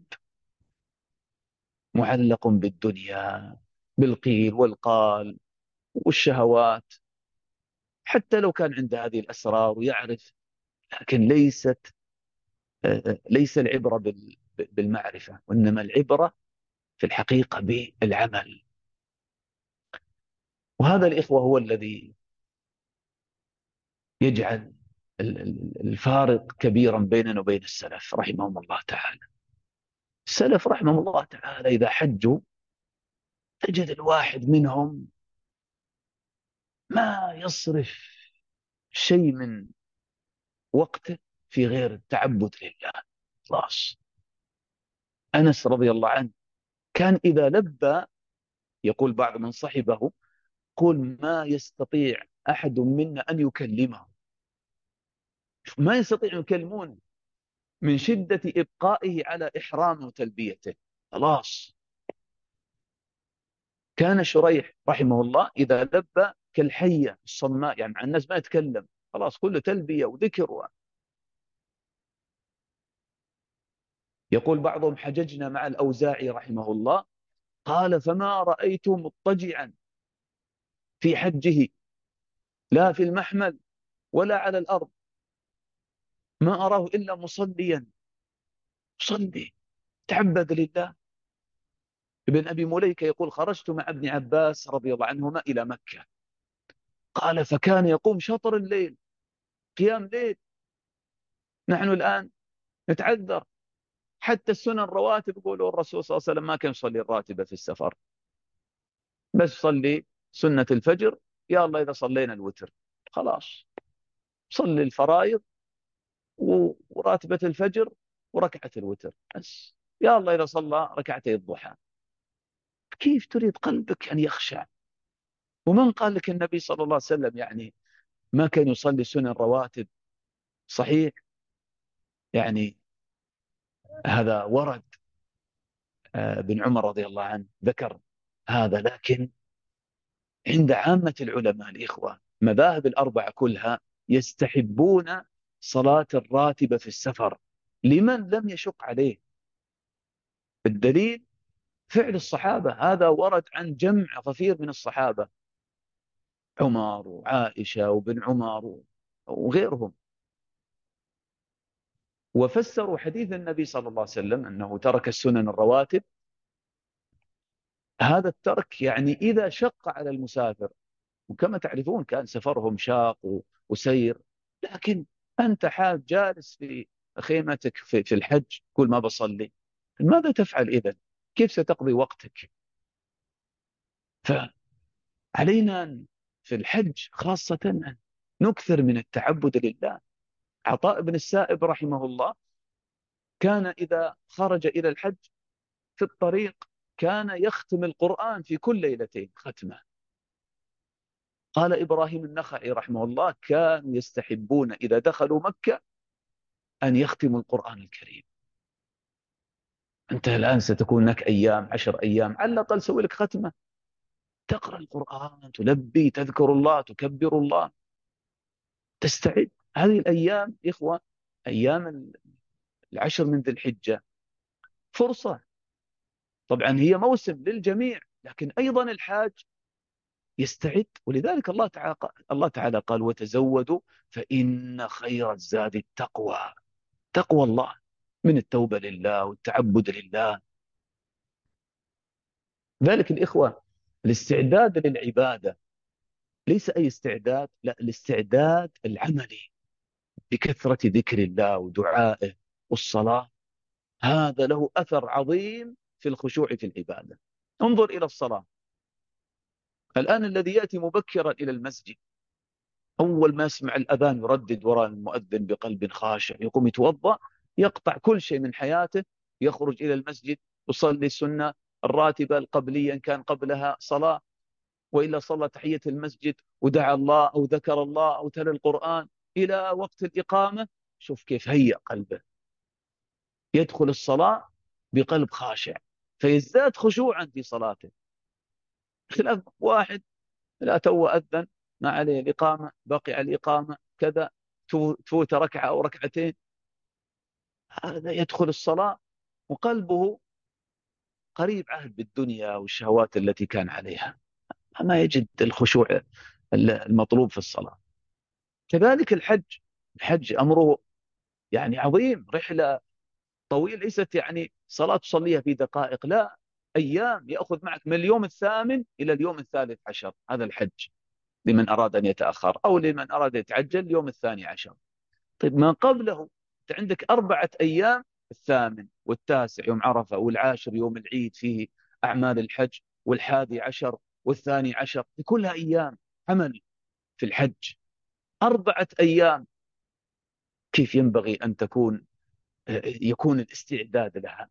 معلق بالدنيا، بالقيل والقال والشهوات. حتى لو كان عنده هذه الأسرار ويعرف، لكن ليست ليس العبرة بال- بالمعرفة، وإنما العبرة في الحقيقة بالعمل. وهذا الإخوة هو الذي يجعل ال- ال- الفارق كبيرا بيننا وبين السلف رحمهم الله تعالى. السلف رحمهم الله تعالى إذا حجوا تجد الواحد منهم ما يصرف شيء من وقته في غير التعبد لله. خلاص. أنس رضي الله عنه كان إذا لبى، يقول بعض من صحبه، قل ما يستطيع أحد منا أن يكلمه، ما يستطيع أن يكلمون من شدة إبقائه على إحرامه وتلبيته. خلاص. كان شريح رحمه الله إذا لبى كالحية الصماء، يعني مع الناس ما يتكلم، خلاص كله تلبية وذكر و... يقول بعضهم حججنا مع الأوزاعي رحمه الله، قال فما رأيت مضطجعا في حجه لا في المحمل ولا على الأرض، ما أراه إلا مصليا، صلي تعبد لله. ابن أبي مليكة يقول خرجت مع ابن عباس رضي الله عنهما إلى مكة، قال فكان يقوم شطر الليل، قيام ليل. نحن الآن نتعذر، حتى السنن الرواتب يقولوا الرسول صلى الله عليه وسلم ما كان يصلي الراتبة في السفر، بس صلي سنة الفجر، يا الله إذا صلينا الوتر خلاص، صلي الفرائض وراتبة الفجر وركعة الوتر بس، يا الله إذا صلى ركعتي الضحى. كيف تريد قلبك أن يخشع؟ ومن قال لك النبي صلى الله عليه وسلم يعني ما كان يصلي سنن رواتب؟ صحيح، يعني هذا ورد، آه، بن عمر رضي الله عنه ذكر هذا، لكن عند عامة العلماء الإخوة مذاهب الأربعة كلها يستحبون صلاة الراتبة في السفر لمن لم يشق عليه. الدليل فعل الصحابة، هذا ورد عن جمع غفير من الصحابة، عمر وعائشة وابن عمر وغيرهم، وفسروا حديث النبي صلى الله عليه وسلم أنه ترك السنن الرواتب. هذا الترك يعني إذا شق على المسافر، وكما تعرفون كان سفرهم شاق وسير، لكن أنت حال جالس في خيمتك في في الحج كل ما بصلي، ماذا تفعل إذن؟ كيف ستقضي وقتك؟ فعلينا أن في الحج خاصة أن نكثر من التعبد لله. عطاء بن السائب رحمه الله كان إذا خرج إلى الحج في الطريق كان يختم القرآن في كل ليلتين ختمة. قال إبراهيم النخعي رحمه الله: كانوا يستحبون إذا دخلوا مكة أن يختموا القرآن الكريم. أنت الآن ستكون لك أيام، عشر أيام، على الأقل سوي لك ختمة، تقرأ القرآن، تلبي، تذكر الله، تكبر الله، تستعد. هذه الأيام إخوة، أيام العشر من ذي الحجة، فرصة. طبعا هي موسم للجميع، لكن أيضا الحاج يستعد. ولذلك الله تعالى الله تعالى قال: وتزودوا فإن خير الزاد التقوى. تقوى الله، من التوبة لله والتعبد لله. ذلك الإخوة، الاستعداد للعبادة ليس أي استعداد، لا، الاستعداد العملي بكثرة ذكر الله ودعائه والصلاة. هذا له أثر عظيم في الخشوع في العبادة. انظر إلى الصلاة الآن، الذي يأتي مبكرا إلى المسجد، أول ما يسمع الأذان يردد وراء المؤذن بقلب خاشع، يقوم يتوضأ، يقطع كل شيء من حياته، يخرج إلى المسجد، يصلي السنة الراتبة القبلية إن كان قبلها صلاة، وإلا صلى تحية المسجد ودعا الله أو ذكر الله أو تلا القرآن إلى وقت الإقامة. شوف كيف هيأ قلبه، يدخل الصلاة بقلب خاشع، فيزداد خشوعا في صلاته. خلاف واحد لا، تو أذن، ما عليه الإقامة، بقي على الإقامة كذا، تفوت ركعة أو ركعتين، هذا يدخل الصلاة وقلبه قريب عهد بالدنيا والشهوات التي كان عليها، ما يجد الخشوع المطلوب في الصلاة. كذلك الحج، الحج أمره يعني عظيم، رحلة طويل، ليست يعني صلاة تصليها في دقائق، لا، أيام، يأخذ معك من اليوم الثامن إلى اليوم الثالث عشر. هذا الحج لمن أراد أن يتأخر، أو لمن أراد يتعجل اليوم الثاني عشر. طيب ما قبله، أنت عندك أربعة أيام: الثامن والتاسع يوم عرفة، والعاشر يوم العيد فيه أعمال الحج، والحادي عشر والثاني عشر، كلها أيام عمل في الحج. أربعة أيام، كيف ينبغي أن تكون يكون الاستعداد لها؟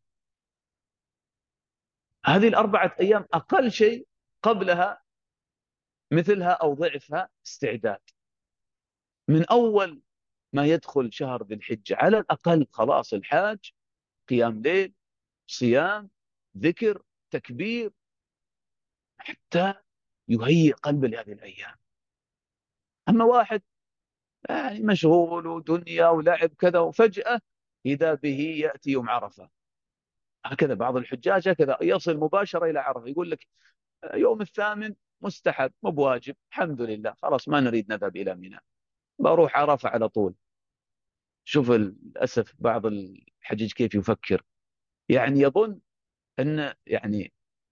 هذه الأربعة أيام أقل شيء قبلها مثلها أو ضعفها استعداد. من أول ما يدخل شهر ذي الحجة على الأقل خلاص الحاج قيام ليل، صيام، ذكر، تكبير، حتى يهيئ قلبه لهذه الأيام. أما واحد يعني مشغول ودنيا ولعب كذا، وفجأة إذا به يأتي يوم عرفة. هكذا بعض الحجاج هكذا يصل مباشرة إلى عرفة، يقول لك يوم الثامن مستحب مو بواجب، الحمد لله، خلاص ما نريد نذهب إلى منى، بروح عرفة على طول. شوف للأسف بعض الحجيج كيف يفكر، يعني يظن أن يعني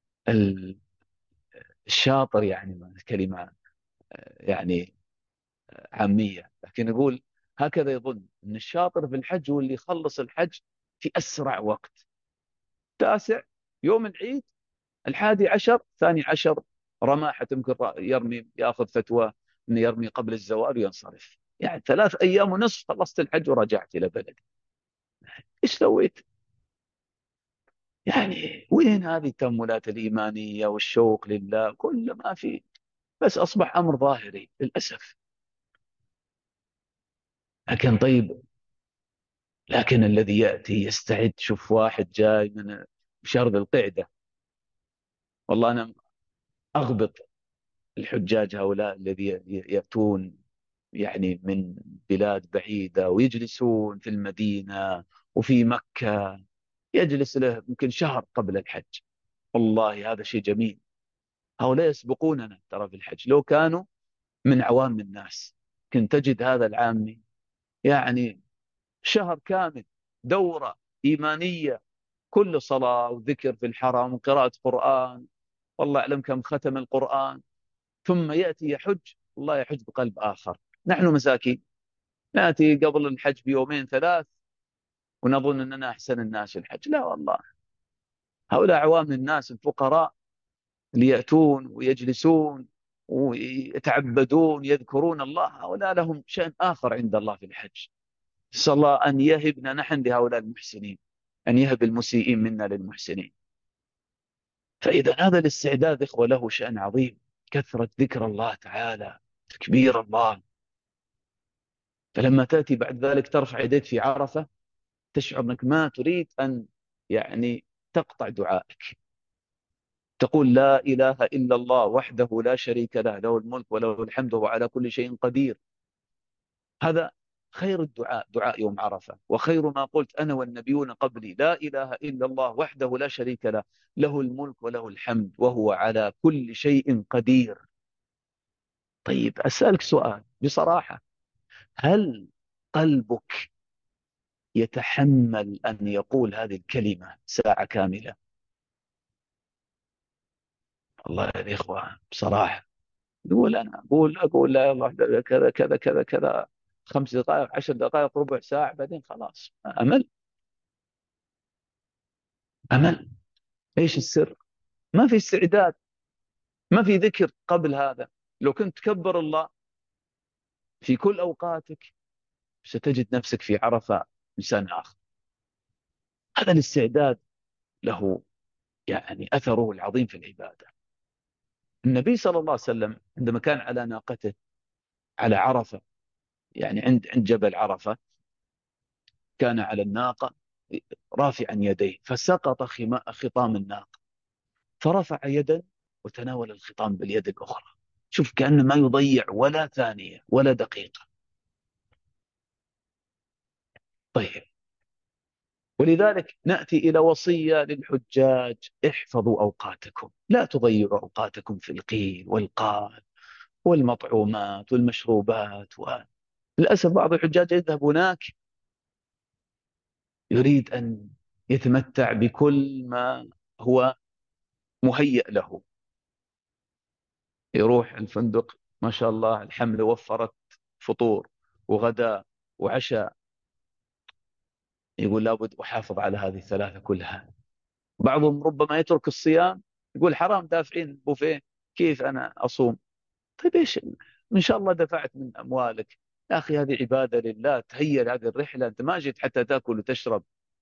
الشاطر، يعني كلمة يعني عامية، لكن يقول هكذا يظن أن الشاطر في الحج هو اللي يخلص الحج في أسرع وقت. تاسع يوم العيد، الحادي عشر، ثاني عشر رمى، حتى يمكن يرمي، ياخذ فتوى انه يرمي قبل الزوال وينصرف، يعني ثلاث ايام ونصف خلصت الحج ورجعت الى بلدي. ايش سويت؟ يعني وين هذه التأملات الإيمانية والشوق لله؟ كل ما في، بس أصبح أمر ظاهري للأسف. لكن طيب، لكن الذي يأتي يستعد، شوف واحد جاي من شهر ذي القعدة، والله أنا أغبط الحجاج هؤلاء الذي يأتون يعني من بلاد بعيدة ويجلسون في المدينة وفي مكة، يجلس له يمكن شهر قبل الحج. والله هذا شيء جميل. هؤلاء يسبقوننا ترى في الحج، لو كانوا من عوام الناس كنت تجد هذا العامي يعني شهر كامل دورة إيمانية، كل صلاة وذكر في الحرم وقراءة قرآن، والله أعلم كم ختم القرآن، ثم يأتي يحج، الله يحج بقلب آخر. نحن مساكين نأتي قبل الحج بيومين ثلاث ونظن أننا أحسن الناس في الحج، لا والله، هؤلاء عوام الناس الفقراء اللي يأتون ويجلسون ويتعبدون يذكرون الله، هؤلاء لهم شأن آخر عند الله في الحج. نسأل الله أن يهبنا نحن لهؤلاء المحسنين، أن يهب المسيئين منا للمحسنين. فإذا هذا الاستعداد إخوة له شأن عظيم، كثرة ذكر الله تعالى، تكبير الله. فلما تأتي بعد ذلك ترفع يديك في عرفة، تشعر أنك ما تريد أن يعني تقطع دعائك. تقول لا إله إلا الله وحده لا شريك له، له الملك وله الحمد وهو على كل شيء قدير. هذا خير الدعاء، دعاء يوم عرفة. وخير ما قلت أنا والنبيون قبلي لا إله إلا الله وحده لا شريك له، له الملك وله الحمد وهو على كل شيء قدير. طيب أسألك سؤال بصراحة، هل قلبك يتحمل أن يقول هذه الكلمة ساعة كاملة؟ والله يا إخوة بصراحة، يقول أنا أقول أقول لا الله كذا كذا كذا كذا، خمس دقائق عشر دقائق ربع ساعة، بعدين خلاص أمل. أمل. إيش السر؟ ما في استعداد، ما في ذكر قبل هذا. لو كنت تكبر الله في كل أوقاتك ستجد نفسك في عرفة إنسان آخر. هذا الاستعداد له يعني أثره العظيم في العبادة. النبي صلى الله عليه وسلم عندما كان على ناقته على عرفة، يعني عند عند جبل عرفة، كان على الناقة رافعا يديه، فسقط خما- خطام الناقة، فرفع يدا وتناول الخطام باليد الأخرى. شوف، كأنه ما يضيع ولا ثانية ولا دقيقة. طيب، ولذلك نأتي إلى وصية للحجاج: احفظوا أوقاتكم، لا تضيعوا أوقاتكم في القيل والقال والمطعومات والمشروبات. وللأسف بعض الحجاج يذهب هناك يريد أن يتمتع بكل ما هو مهيئ له. يروح الفندق ما شاء الله الحملة وفرت فطور وغداء وعشاء، يقول لابد أحافظ على هذه الثلاثة كلها. بعضهم ربما يترك الصيام، يقول حرام دافعين بوفيه، كيف أنا أصوم؟ طيب إيش، إن شاء الله دفعت من أموالك يا أخي، هذه عبادة لله، تهيأ هذه الرحلة، أنت ما جيت حتى تأكل وتشرب.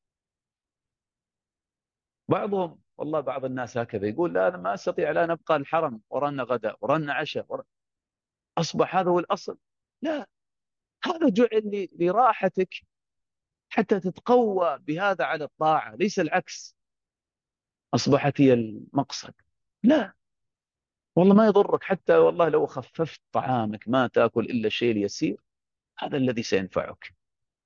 بعضهم والله بعض الناس هكذا يقول لا أنا ما أستطيع، لا نبقى الحرم ورانا غداء ورانا عشاء ورا... أصبح هذا هو الأصل. لا، هذا جعل ل- لراحتك حتى تتقوى بهذا على الطاعة، ليس العكس. أصبحت هي المقصد. لا والله ما يضرك، حتى والله لو خففت طعامك ما تأكل إلا الشيء اليسير، هذا الذي سينفعك.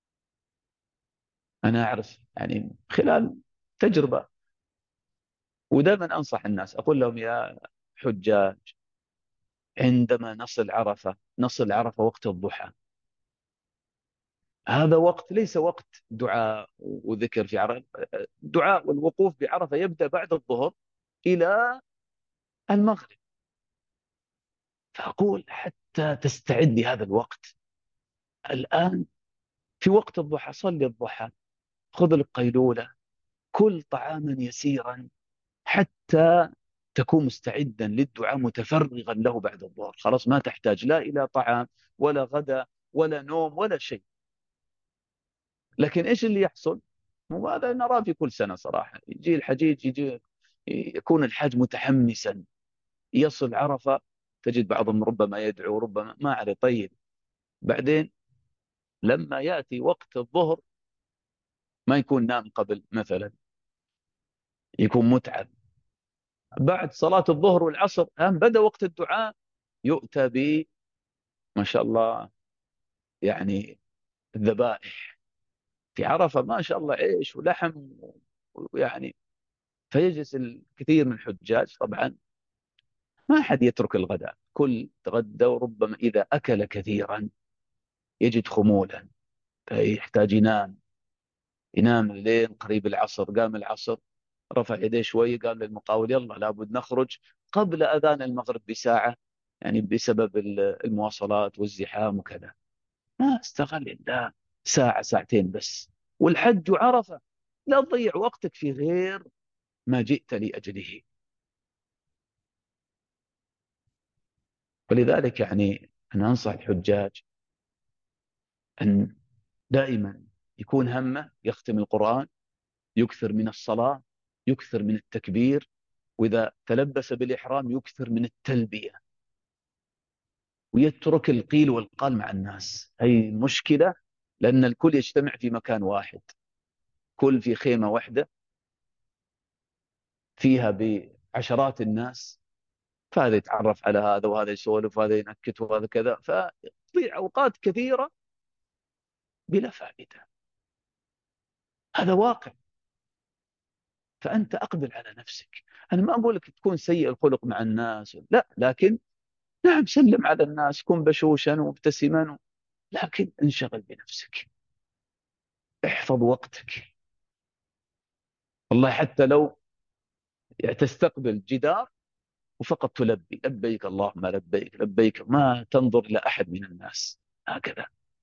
أنا أعرف يعني خلال تجربة، ودائما أنصح الناس أقول لهم: يا حجاج، عندما نصل عرفة، نصل عرفة وقت الضحى. هذا وقت ليس وقت دعاء وذكر في عرفة. الدعاء والوقوف بعرفة يبدأ بعد الظهر إلى المغرب. فأقول حتى تستعد لهذا الوقت الآن، في وقت الضحى صلي الضحى، خذ القيلولة، كل طعاما يسيرا، حتى تكون مستعدا للدعاء متفرغا له بعد الظهر. خلاص ما تحتاج لا إلى طعام ولا غداء ولا نوم ولا شيء. لكن إيش اللي يحصل؟ وهذا نراه في كل سنة صراحة، يجي الحجيج، يجي يكون الحاج متحمسا، يصل عرفة، تجد بعضهم ربما يدعو ربما ما عليه. طيب بعدين لما يأتي وقت الظهر ما يكون نام قبل مثلا، يكون متعب. بعد صلاة الظهر والعصر هم بدأ وقت الدعاء، يؤتى ب ما شاء الله يعني الذبائح في عرفة، ما شاء الله عيش ولحم ويعني. فيجلس الكثير من الحجاج، طبعا ما حد يترك الغداء، كل تغدى، وربما إذا أكل كثيرا يجد خمولا فيحتاج ينام. ينام لين قريب العصر، قام العصر رفع يديه شوي، قال للمقاول يلا لابد نخرج قبل أذان المغرب بساعة، يعني بسبب المواصلات والزحام وكذا. ما استغل إلا ساعة ساعتين بس. والحج عرفة، لا تضيع وقتك في غير ما جئت لأجله. ولذلك يعني أنا أنصح الحجاج أن دائما يكون همه يختم القرآن، يكثر من الصلاة، يكثر من التكبير، وإذا تلبس بالإحرام يكثر من التلبية. ويترك القيل والقال مع الناس. هي مشكلة، لأن الكل يجتمع في مكان واحد، كل في خيمة واحدة فيها بعشرات الناس، فهذا يتعرف على هذا وهذا يسولف وهذا ينكت وهذا كذا، فتضيع أوقات كثيرة بلا فائدة. هذا واقع. فأنت أقبل على نفسك. أنا ما أقول لك تكون سيء الخلق مع الناس، لا، لكن نعم سلم على الناس، كن بشوشا ومبتسما، لكن انشغل بنفسك، احفظ وقتك. والله حتى لو تستقبل جدار وفقط تلبي لبيك اللهم لبيك لبيك، ما تنظر إلى أحد من الناس، هكذا.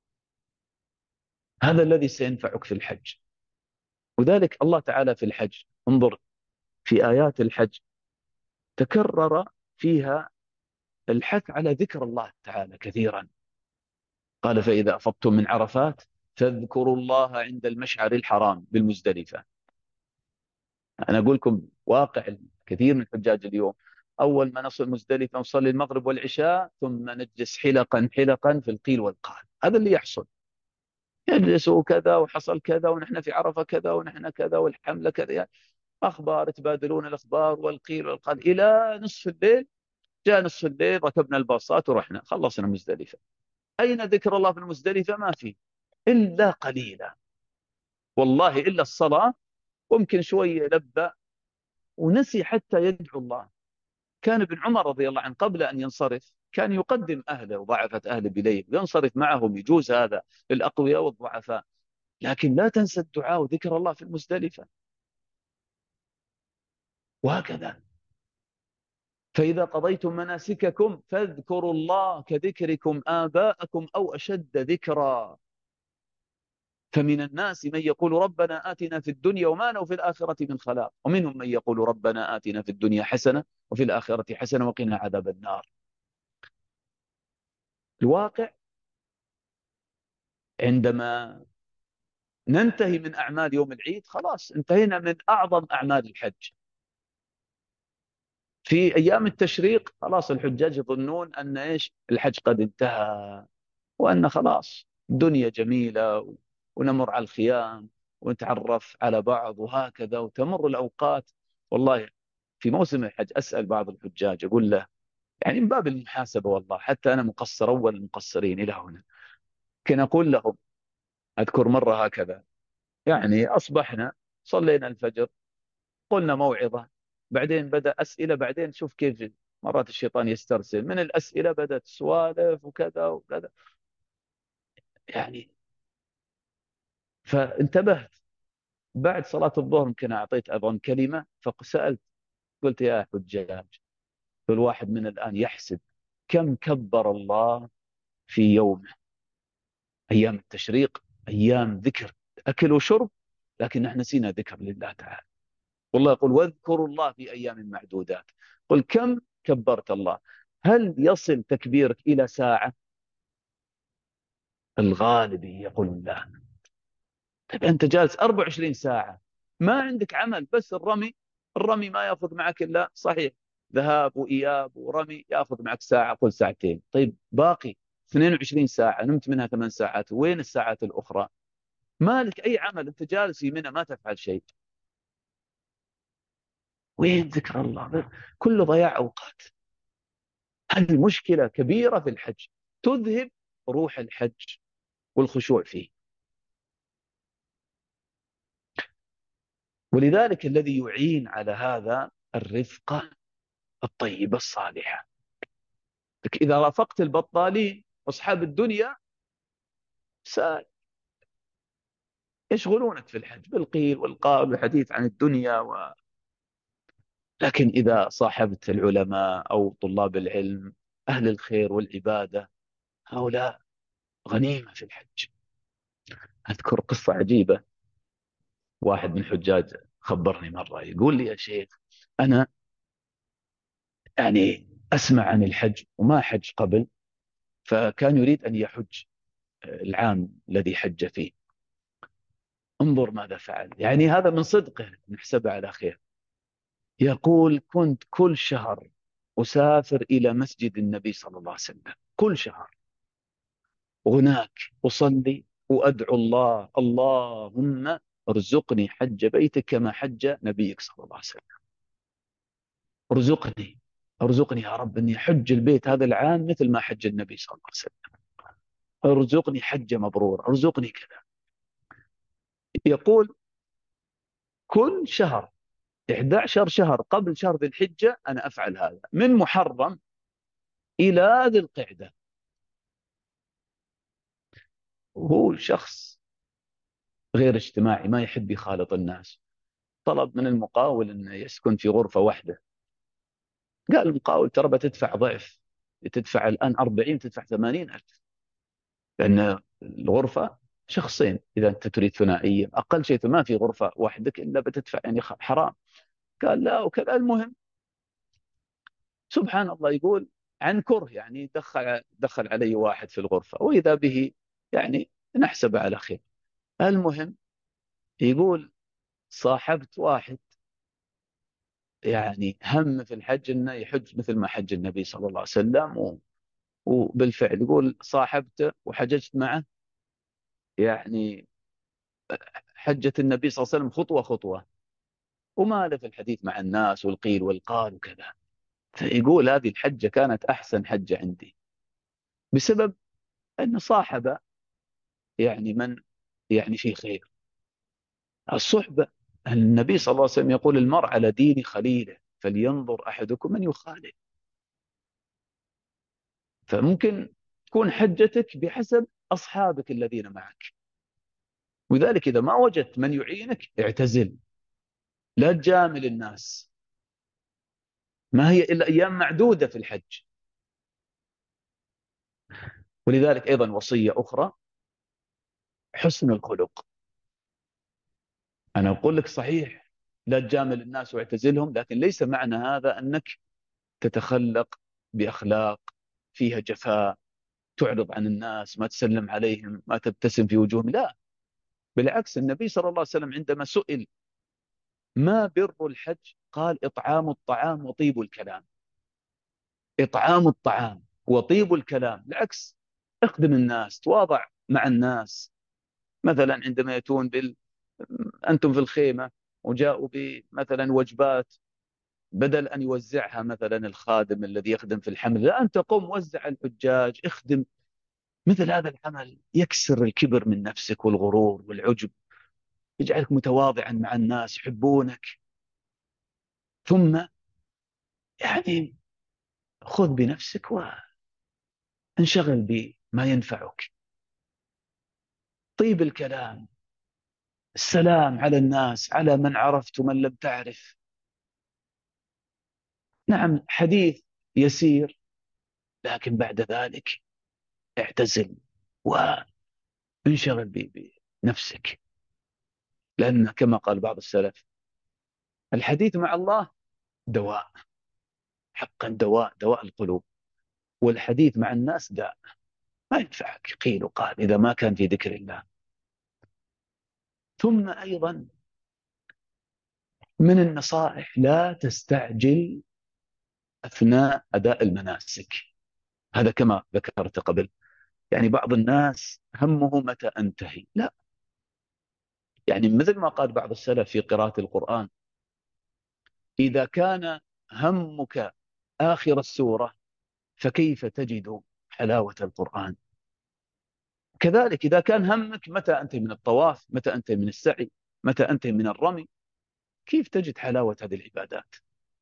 هذا الذي سينفعك في الحج. وذلك الله تعالى في الحج، انظر في آيات الحج تكرر فيها الحث على ذكر الله تعالى كثيرا. قال فإذا أفضتم من عرفات فاذكروا الله عند المشعر الحرام بالمزدلفة. أنا أقول لكم واقع كثير من الحجاج اليوم، أول ما نصل مزدلفة نصلي المغرب والعشاء ثم نجلس حلقا حلقا في القيل والقال. هذا اللي يحصل، يجلسوا كذا وحصل كذا ونحن في عرفة كذا ونحن كذا والحملة كذا، يعني أخبار، يتبادلون الأخبار والقيل والقال إلى نصف الليل. جاء نصف الليل ركبنا الباصات ورحنا، خلصنا مزدلفة. أين ذكر الله في المزدلفة؟ ما في إلا قليلا، والله إلا الصلاة، وممكن شوية لبى ونسي حتى يدعو الله. كان ابن عمر رضي الله عنه قبل أن ينصرف كان يقدم أهله وضعفة أهله بليل وينصرف معهم، يجوز هذا للأقوياء والضعفاء، لكن لا تنسى الدعاء وذكر الله في المزدلفة. وهكذا فإذا قضيتم مناسككم فاذكروا الله كذكركم آباءكم أو أشد ذكرا. فمن الناس من يقول ربنا آتنا في الدنيا وما له في الآخرة من خلاق، ومنهم من يقول ربنا آتنا في الدنيا حسنة وفي الآخرة حسنة وقنا عذاب النار. الواقع عندما ننتهي من أعمال يوم العيد خلاص انتهينا من أعظم أعمال الحج. في أيام التشريق خلاص الحجاج يظنون أن إيش الحج قد انتهى، وأن خلاص الدنيا جميلة، ونمر على الخيام ونتعرف على بعض وهكذا وتمر الأوقات. والله في موسم الحج أسأل بعض الحجاج أقول له، يعني من باب المحاسبة، والله حتى أنا مقصر أول المقصرين إلى هنا، كان أقول لهم، أذكر مرة هكذا، يعني أصبحنا صلينا الفجر، قلنا موعظة، بعدين بدأ أسئلة، بعدين شوف كيف مرات الشيطان يسترسل من الأسئلة، بدأت سوالف وكذا وكذا، يعني فانتبهت. بعد صلاة الظهر يمكن أعطيت أظن كلمة، فسألت قلت يا حجاج، كل واحد من الآن يحسب كم كبر الله في يومه. أيام التشريق أيام ذكر، أكل وشرب، لكن نحن نسينا ذكر لله تعالى. والله يقول واذكروا الله في أيام معدودات. قل كم كبرت الله؟ هل يصل تكبيرك إلى ساعة؟ الغالب يقول لا. طيب أنت جالس أربع وعشرين ساعة ما عندك عمل، بس الرمي. الرمي ما يأخذ معك إلا صحيح ذهاب وإياب ورمي، يأخذ معك ساعة قل ساعتين. طيب باقي اثنين وعشرين ساعة نمت منها ثمان ساعات، وين الساعات الأخرى؟ ما لك أي عمل، أنت جالس يمنا ما تفعل شيء. وين ذكر الله؟ كل ضياع أوقات. هذه مشكلة كبيرة في الحج، تذهب روح الحج والخشوع فيه. ولذلك الذي يعين على هذا الرفقة الطيبة الصالحة. لك إذا رافقت البطالين أصحاب الدنيا يشغلونك في الحج بالقيل والقال والحديث عن الدنيا و... لكن إذا صاحبت العلماء أو طلاب العلم أهل الخير والعبادة، هؤلاء غنيمة في الحج. أذكر قصة عجيبة، واحد من الحجاج خبرني مرة يقول لي يا شيخ، أنا يعني أسمع عن الحج وما حج قبل، فكان يريد أن يحج العام الذي حج فيه. انظر ماذا فعل، يعني هذا من صدقه نحسبه على خير. يقول كنت كل شهر أسافر إلى مسجد النبي صلى الله عليه وسلم، كل شهر. وهناك أصلي وأدعو الله: اللهم ارزقني حج بيتك كما حج نبيك صلى الله عليه وسلم. ارزقني ارزقني يا رب أني حج البيت هذا العام مثل ما حج النبي صلى الله عليه وسلم. ارزقني حجة مبرور، ارزقني كذا. يقول كل شهر إحدى عشر شهر قبل شهر ذي الحجة أنا أفعل هذا، من محرم إلى ذي القعدة. وهو شخص غير اجتماعي، ما يحب يخالط الناس. طلب من المقاول أنه يسكن في غرفة واحدة. قال المقاول: ترى بتدفع ضعف، تدفع الآن أربعين، تدفع ثمانين ألف، لأن الغرفة شخصين. إذا أنت تريد ثنائية أقل شيء ما في غرفة وحدك إلا بتدفع، يعني حرام. قال لا وكذا. المهم سبحان الله، يقول عن كره يعني دخل دخل علي واحد في الغرفة وإذا به يعني نحسب على خير. المهم يقول صاحبت واحد يعني هم في الحج انه يحج مثل ما حج النبي صلى الله عليه وسلم، و... وبالفعل يقول صاحبته وحججت معه، يعني حجة النبي صلى الله عليه وسلم خطوة خطوة، وما له في الحديث مع الناس والقيل والقال وكذا. فيقول هذه الحجة كانت أحسن حجة عندي بسبب أن صاحب يعني من يعني في خير. الصحبة، النبي صلى الله عليه وسلم يقول: المرء على دين خليله فلينظر أحدكم من يخالل. فممكن تكون حجتك بحسب أصحابك الذين معك. ولذلك إذا ما وجدت من يعينك اعتزل، لا تجامل الناس، ما هي إلا أيام معدودة في الحج. ولذلك أيضا وصية أخرى: حسن الخلق. أنا أقول لك صحيح لا تجامل الناس واعتزلهم، لكن ليس معنى هذا أنك تتخلق بأخلاق فيها جفاء، تعرض عن الناس، ما تسلم عليهم، ما تبتسم في وجوههم. لا، بالعكس. النبي صلى الله عليه وسلم عندما سئل ما بر الحج قال: إطعام الطعام وطيب الكلام. إطعام الطعام وطيب الكلام، بالعكس، اخدم الناس، تواضع مع الناس. مثلا عندما يأتون بال... أنتم في الخيمة وجاءوا بمثلا وجبات، بدل أن يوزعها مثلا الخادم الذي يخدم في الحمل، لا، أنت قم وزع الحجاج، اخدم. مثل هذا العمل يكسر الكبر من نفسك والغرور والعجب، يجعلك متواضعا مع الناس، يحبونك. ثم يعني خذ بنفسك وانشغل بما ينفعك. طيب الكلام، السلام على الناس، على من عرفت ومن لم تعرف. نعم، حديث يسير، لكن بعد ذلك اعتزل وانشغل بنفسك. لأن كما قال بعض السلف: الحديث مع الله دواء، حقا دواء، دواء القلوب. والحديث مع الناس داء، ما ينفعك قيل وقال إذا ما كان في ذكر الله. ثم أيضا من النصائح: لا تستعجل أثناء أداء المناسك. هذا كما ذكرت قبل، يعني بعض الناس همه متى أنتهي. لا، يعني مثل ما قال بعض السلف في قراءة القرآن: إذا كان همك آخر السورة فكيف تجد حلاوة القرآن؟ كذلك إذا كان همك متى أنتهي من الطواف، متى أنتهي من السعي، متى أنتهي من الرمي، كيف تجد حلاوة هذه العبادات؟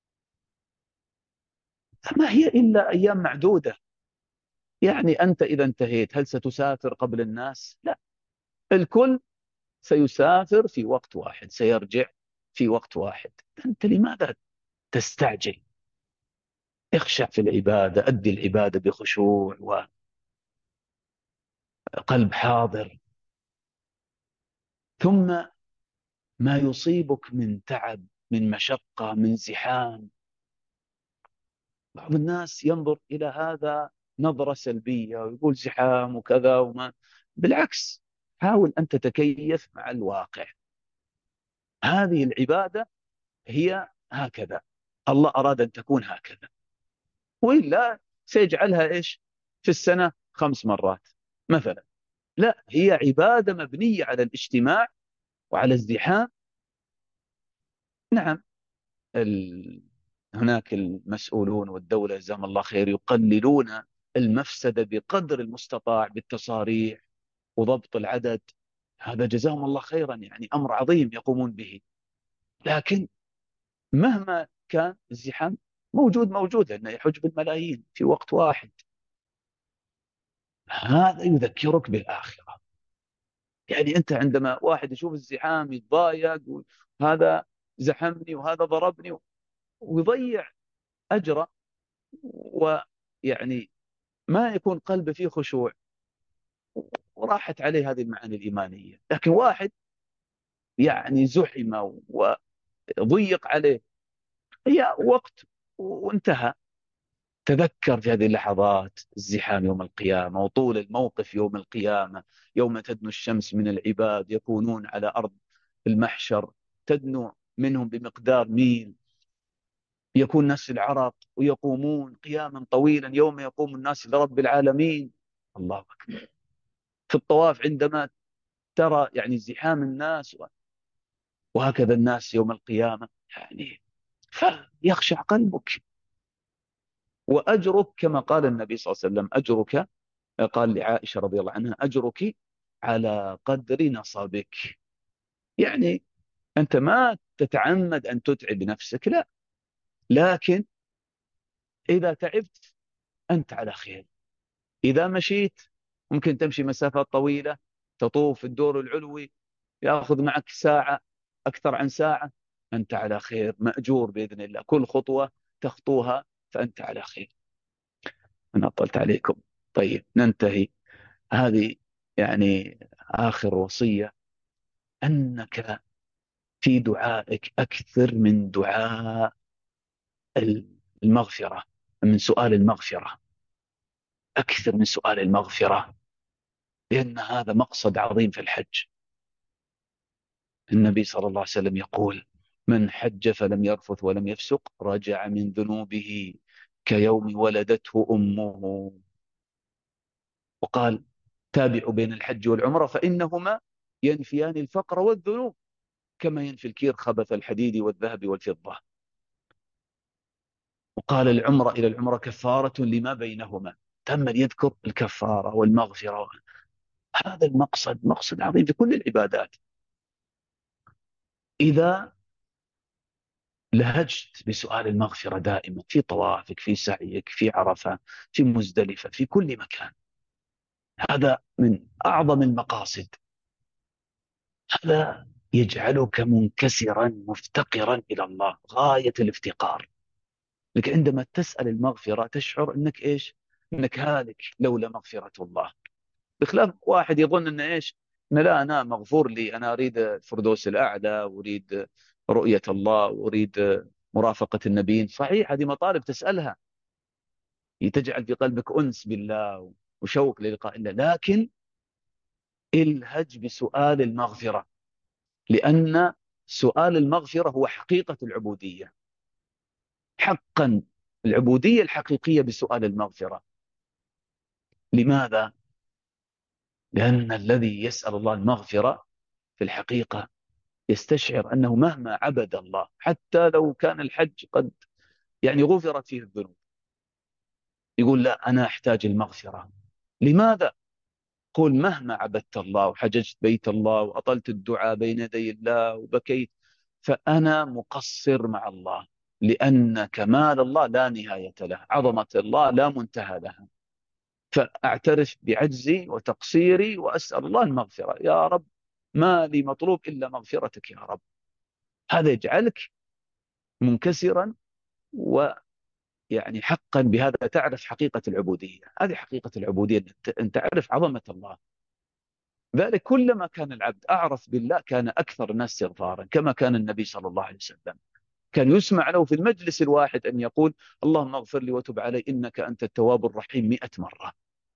فما هي إلا أيام معدودة. يعني أنت إذا انتهيت هل ستسافر قبل الناس؟ لا، الكل سيسافر في وقت واحد، سيرجع في وقت واحد. أنت لماذا تستعجل؟ اخشع في العبادة، أدي العبادة بخشوع وقلب حاضر. ثم ما يصيبك من تعب، من مشقة، من زحام. بعض الناس ينظر إلى هذا نظرة سلبية ويقول زحام وكذا وما. بالعكس، حاول أن تتكيف مع الواقع. هذه العبادة هي هكذا، الله أراد أن تكون هكذا، وإلا سيجعلها إيش؟ في السنة خمس مرات مثلا. لا، هي عبادة مبنية على الاجتماع وعلى الزحام. نعم، ال... هناك المسؤولون والدولة جزاهم الله خير يقللون المفسدة بقدر المستطاع بالتصاريح وضبط العدد. هذا جزاهم الله خيرا، يعني أمر عظيم يقومون به. لكن مهما كان الزحام موجود موجود، لأنه يحج بالملايين في وقت واحد. هذا يذكرك بالآخرة. يعني أنت عندما واحد يشوف الزحام يتضايق، وهذا زحمني وهذا ضربني، ويضيع أجره، ويعني ما يكون قلبه فيه خشوع، وراحت عليه هذه المعاني الإيمانية. لكن واحد يعني زحم وضيق عليه، هي وقت وانتهى. تذكر في هذه اللحظات الزحام يوم القيامة، وطول الموقف يوم القيامة، يوم تدنو الشمس من العباد يكونون على أرض المحشر، تدنو منهم بمقدار ميل، يكون الناس في العرق ويقومون قياما طويلا يوم يقوم الناس لرب العالمين. الله أكبر. في الطواف عندما ترى يعني زحام الناس، وهكذا الناس يوم القيامة، يعني فيخشع قلبك. وأجرك كما قال النبي صلى الله عليه وسلم، أجرك، قال لعائشة رضي الله عنها، أجرك على قدر نصبك. يعني أنت ما تتعمد أن تتعب نفسك، لا، لكن إذا تعبت أنت على خير. إذا مشيت ممكن تمشي مسافات طويلة، تطوف في الدور العلوي، يأخذ معك ساعة، أكثر عن ساعة، أنت على خير، مأجور بإذن الله. كل خطوة تخطوها فأنت على خير. أنا أطلت عليكم. طيب ننتهي. هذه يعني آخر وصية، أنك في دعائك أكثر من دعاء المغفرة، من سؤال المغفرة، أكثر من سؤال المغفرة، لأن هذا مقصد عظيم في الحج. النبي صلى الله عليه وسلم يقول: من حج فلم يرفث ولم يفسق رجع من ذنوبه كيوم ولدته أمه. وقال: تابعوا بين الحج والعمرة فإنهما ينفيان الفقر والذنوب كما ينفي الكير خبث الحديد والذهب والفضة. وقال: العمرة إلى العمرة كفارة لما بينهما. تم يذكر الكفارة والمغفرة. هذا المقصد مقصد عظيم في كل العبادات. إذا لهجت بسؤال المغفرة دائما في طوافك، في سعيك، في عرفة، في مزدلفة، في كل مكان، هذا من أعظم المقاصد. هذا يجعلك منكسرا مفتقرا إلى الله غاية الافتقار. لك عندما تسأل المغفرة تشعر أنك إيش؟ أنك هالك لولا مغفرة الله. بخلاف واحد يظن أنه إيش؟ أن لا، أنا مغفور لي، أنا أريد الفردوس الأعلى، وأريد رؤية الله، وأريد مرافقة النبيين. صحيح، هذه مطالب تسألها تجعل في قلبك أنس بالله وشوق للقاء الله، لكن الهج بسؤال المغفرة، لأن سؤال المغفرة هو حقيقة العبودية. حقا العبودية الحقيقية بسؤال المغفرة. لماذا؟ لأن الذي يسأل الله المغفرة في الحقيقة يستشعر أنه مهما عبد الله، حتى لو كان الحج قد يعني غفرت فيه الذنوب، يقول: لا، أنا أحتاج المغفرة. لماذا؟ قل: مهما عبدت الله وحججت بيت الله وأطلت الدعاء بين يدي الله وبكيت، فأنا مقصر مع الله، لأن كمال الله لا نهاية له، عظمة الله لا منتهى لها. فأعترف بعجزي وتقصيري وأسأل الله المغفرة. يا رب، ما لي مطلوب إلا مغفرتك يا رب. هذا يجعلك منكسرا، ويعني حقا بهذا تعرف حقيقة العبودية. هذه حقيقة العبودية، أن تعرف عظمة الله. ذلك كلما كان العبد أعرف بالله كان أكثر الناس استغفارا، كما كان النبي صلى الله عليه وسلم كان يسمع له في المجلس الواحد أن يقول: اللهم اغفر لي وتب علي إنك أنت التواب الرحيم مئة مرة.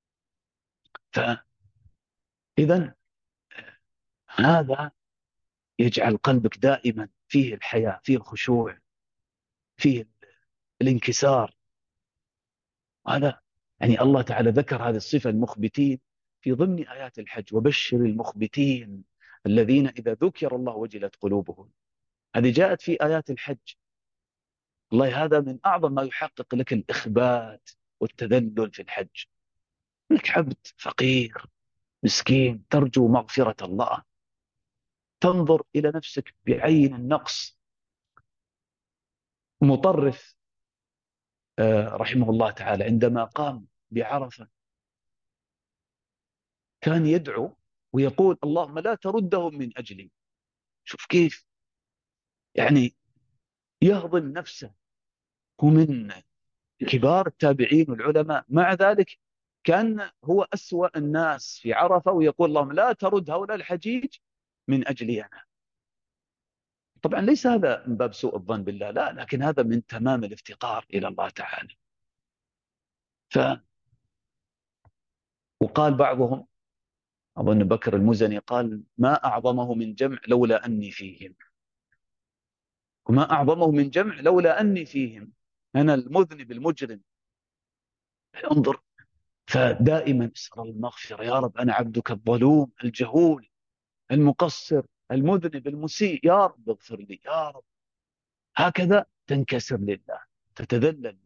فإذا هذا يجعل قلبك دائما فيه الحياة، فيه الخشوع، فيه الانكسار. هذا يعني الله تعالى ذكر هذه الصفة المخبتين في ضمن آيات الحج: وبشر المخبتين الذين إذا ذكر الله وجلت قلوبهم. هذه جاءت في آيات الحج. والله هذا من أعظم ما يحقق لك الإخبات والتذلل في الحج، أنك عبد فقير مسكين ترجو مغفرة الله، تنظر إلى نفسك بعين النقص. مطرف آه، رحمه الله تعالى عندما قام بعرفة كان يدعو ويقول: اللهم لا تردهم من أجلي. شوف كيف يعني يهضم نفسه، هو من كبار التابعين والعلماء، مع ذلك كان هو أسوأ الناس في عرفة، ويقول: اللهم لا ترد هؤلاء الحجيج من أجلي أنا. طبعا ليس هذا من باب سوء الظن بالله، لا، لكن هذا من تمام الافتقار إلى الله تعالى. ف وقال بعضهم، أظن بكر المزني، قال: ما أعظمه من جمع لولا أني فيهم، وما أعظمه من جمع لولا أني فيهم. أنا المذنب المجرم، انظر. فدائما اسأل المغفرة: يا رب أنا عبدك الظلوم الجهول المقصر المذنب المسيء، يا رب اغفر لي يا رب. هكذا تنكسر لله، تتذلل.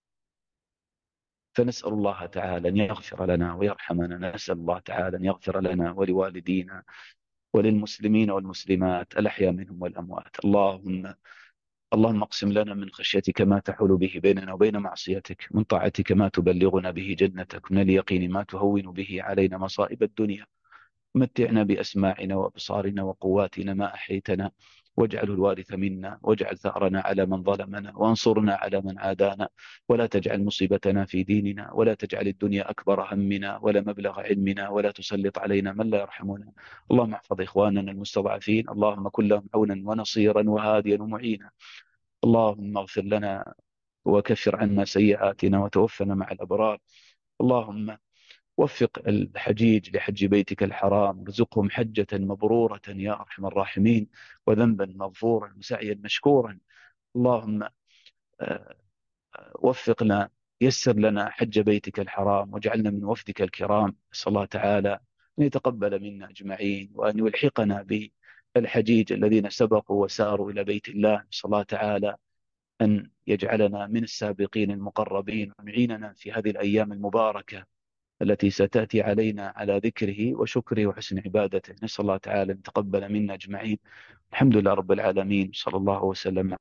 فنسأل الله تعالى أن يغفر لنا ويرحمنا، نسأل الله تعالى أن يغفر لنا ولوالدينا وللمسلمين والمسلمات الأحياء منهم والأموات. اللهم اللهم اقسم لنا من خشيتك ما تحول به بيننا وبين معصيتك، من طاعتك ما تبلغنا به جنتك، من اليقين ما تهون به علينا مصائب الدنيا. متعنا بأسماعنا وأبصارنا وقواتنا ما أحيتنا، واجعله الوارث منا، واجعل ثأرنا على من ظلمنا، وانصرنا على من عادانا، ولا تجعل مصيبتنا في ديننا، ولا تجعل الدنيا أكبر همنا ولا مبلغ علمنا، ولا تسلط علينا من لا يرحمنا. اللهم احفظ إخواننا المستضعفين، اللهم كن لهم عونا ونصيرا وهاديا ومعينا. اللهم اغفر لنا وكفر عنا سيئاتنا وتوفنا مع الأبرار. اللهم وفق الحجيج لحج بيتك الحرام، وارزقهم حجة مبرورة يا أرحم الراحمين، وذنبا مغفورا وسعيا مشكورا. اللهم آه، وفقنا، يسر لنا حج بيتك الحرام، واجعلنا من وفدك الكرام. نسأل الله تعالى أن يتقبل منا أجمعين، وأن يلحقنا بالحجيج الذين سبقوا وساروا إلى بيت الله. نسأل الله تعالى أن يجعلنا من السابقين المقربين، وأن يعيننا في هذه الأيام المباركة التي ستأتي علينا على ذكره وشكره وحسن عبادته. نسأل الله تعالى أن يتقبل منا أجمعين. الحمد لله رب العالمين، صلى الله وسلم.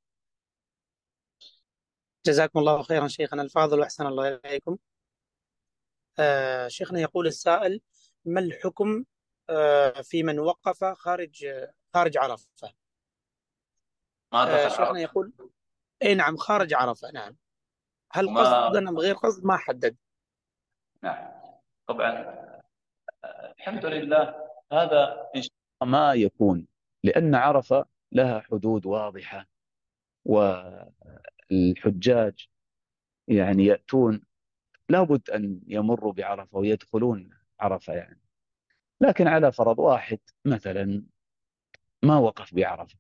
جزاكم الله خيرا شيخنا الفاضل وأحسن الله إليكم. آه شيخنا يقول السائل: ما الحكم آه في من وقف خارج خارج عرفة؟ ما آه دخل شيخنا عرفة يقول: اي نعم، خارج عرفة. نعم، هل وما قصدا أم غير قصد؟ ما حدد. نعم طبعا. الحمد لله، هذا إن شاء الله ما يكون، لأن عرفة لها حدود واضحة، والحجاج يعني يأتون لابد أن يمروا بعرفة ويدخلون عرفة يعني. لكن على فرض واحد مثلا ما وقف بعرفة،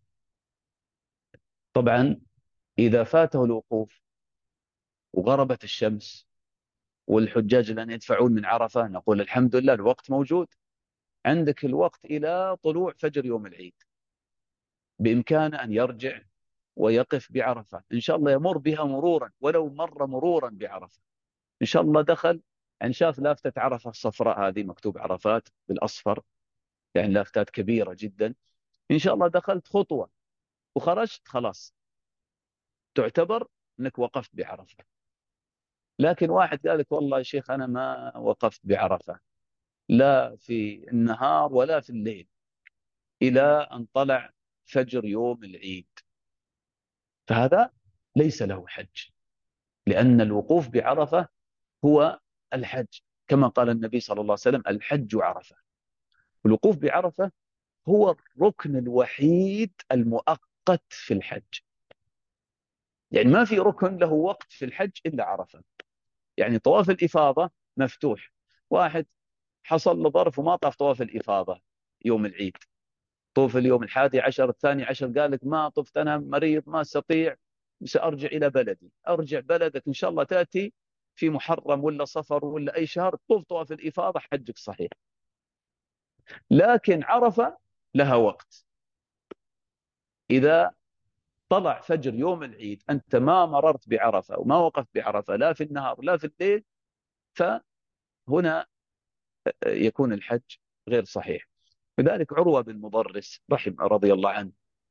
طبعا إذا فاته الوقوف وغربت الشمس والحجاج لن يدفعون من عرفة، نقول الحمد لله الوقت موجود، عندك الوقت إلى طلوع فجر يوم العيد، بإمكانه أن يرجع ويقف بعرفة. إن شاء الله يمر بها مرورا، ولو مر مرورا بعرفة إن شاء الله دخل. يعني شاف لافتة عرفة الصفراء هذه مكتوب عرفات بالأصفر، يعني لافتات كبيرة جدا، إن شاء الله دخلت خطوة وخرجت خلاص تعتبر أنك وقفت بعرفة. لكن واحد قال لك: والله يا شيخ أنا ما وقفت بعرفة لا في النهار ولا في الليل إلى أن طلع فجر يوم العيد، فهذا ليس له حج، لأن الوقوف بعرفة هو الحج، كما قال النبي صلى الله عليه وسلم: الحج عرفة. الوقوف بعرفة هو الركن الوحيد المؤقت في الحج، يعني ما في ركن له وقت في الحج إلا عرفة. يعني طواف الإفاضة مفتوح، واحد حصل له ظرف وما طاف طواف الإفاضة يوم العيد، طوف اليوم الحادي عشر الثاني عشر، قال لك ما طفت أنا مريض ما استطيع، سأرجع إلى بلدي. أرجع بلدك إن شاء الله تأتي في محرم ولا صفر ولا أي شهر طوف طواف الإفاضة حجك صحيح. لكن عرفة لها وقت. إذا طلع فجر يوم العيد أنت ما مررت بعرفة وما وقفت بعرفة لا في النهار لا في الليل، فهنا يكون الحج غير صحيح. لذلك عروة بن مضرس رحم رضي الله عنه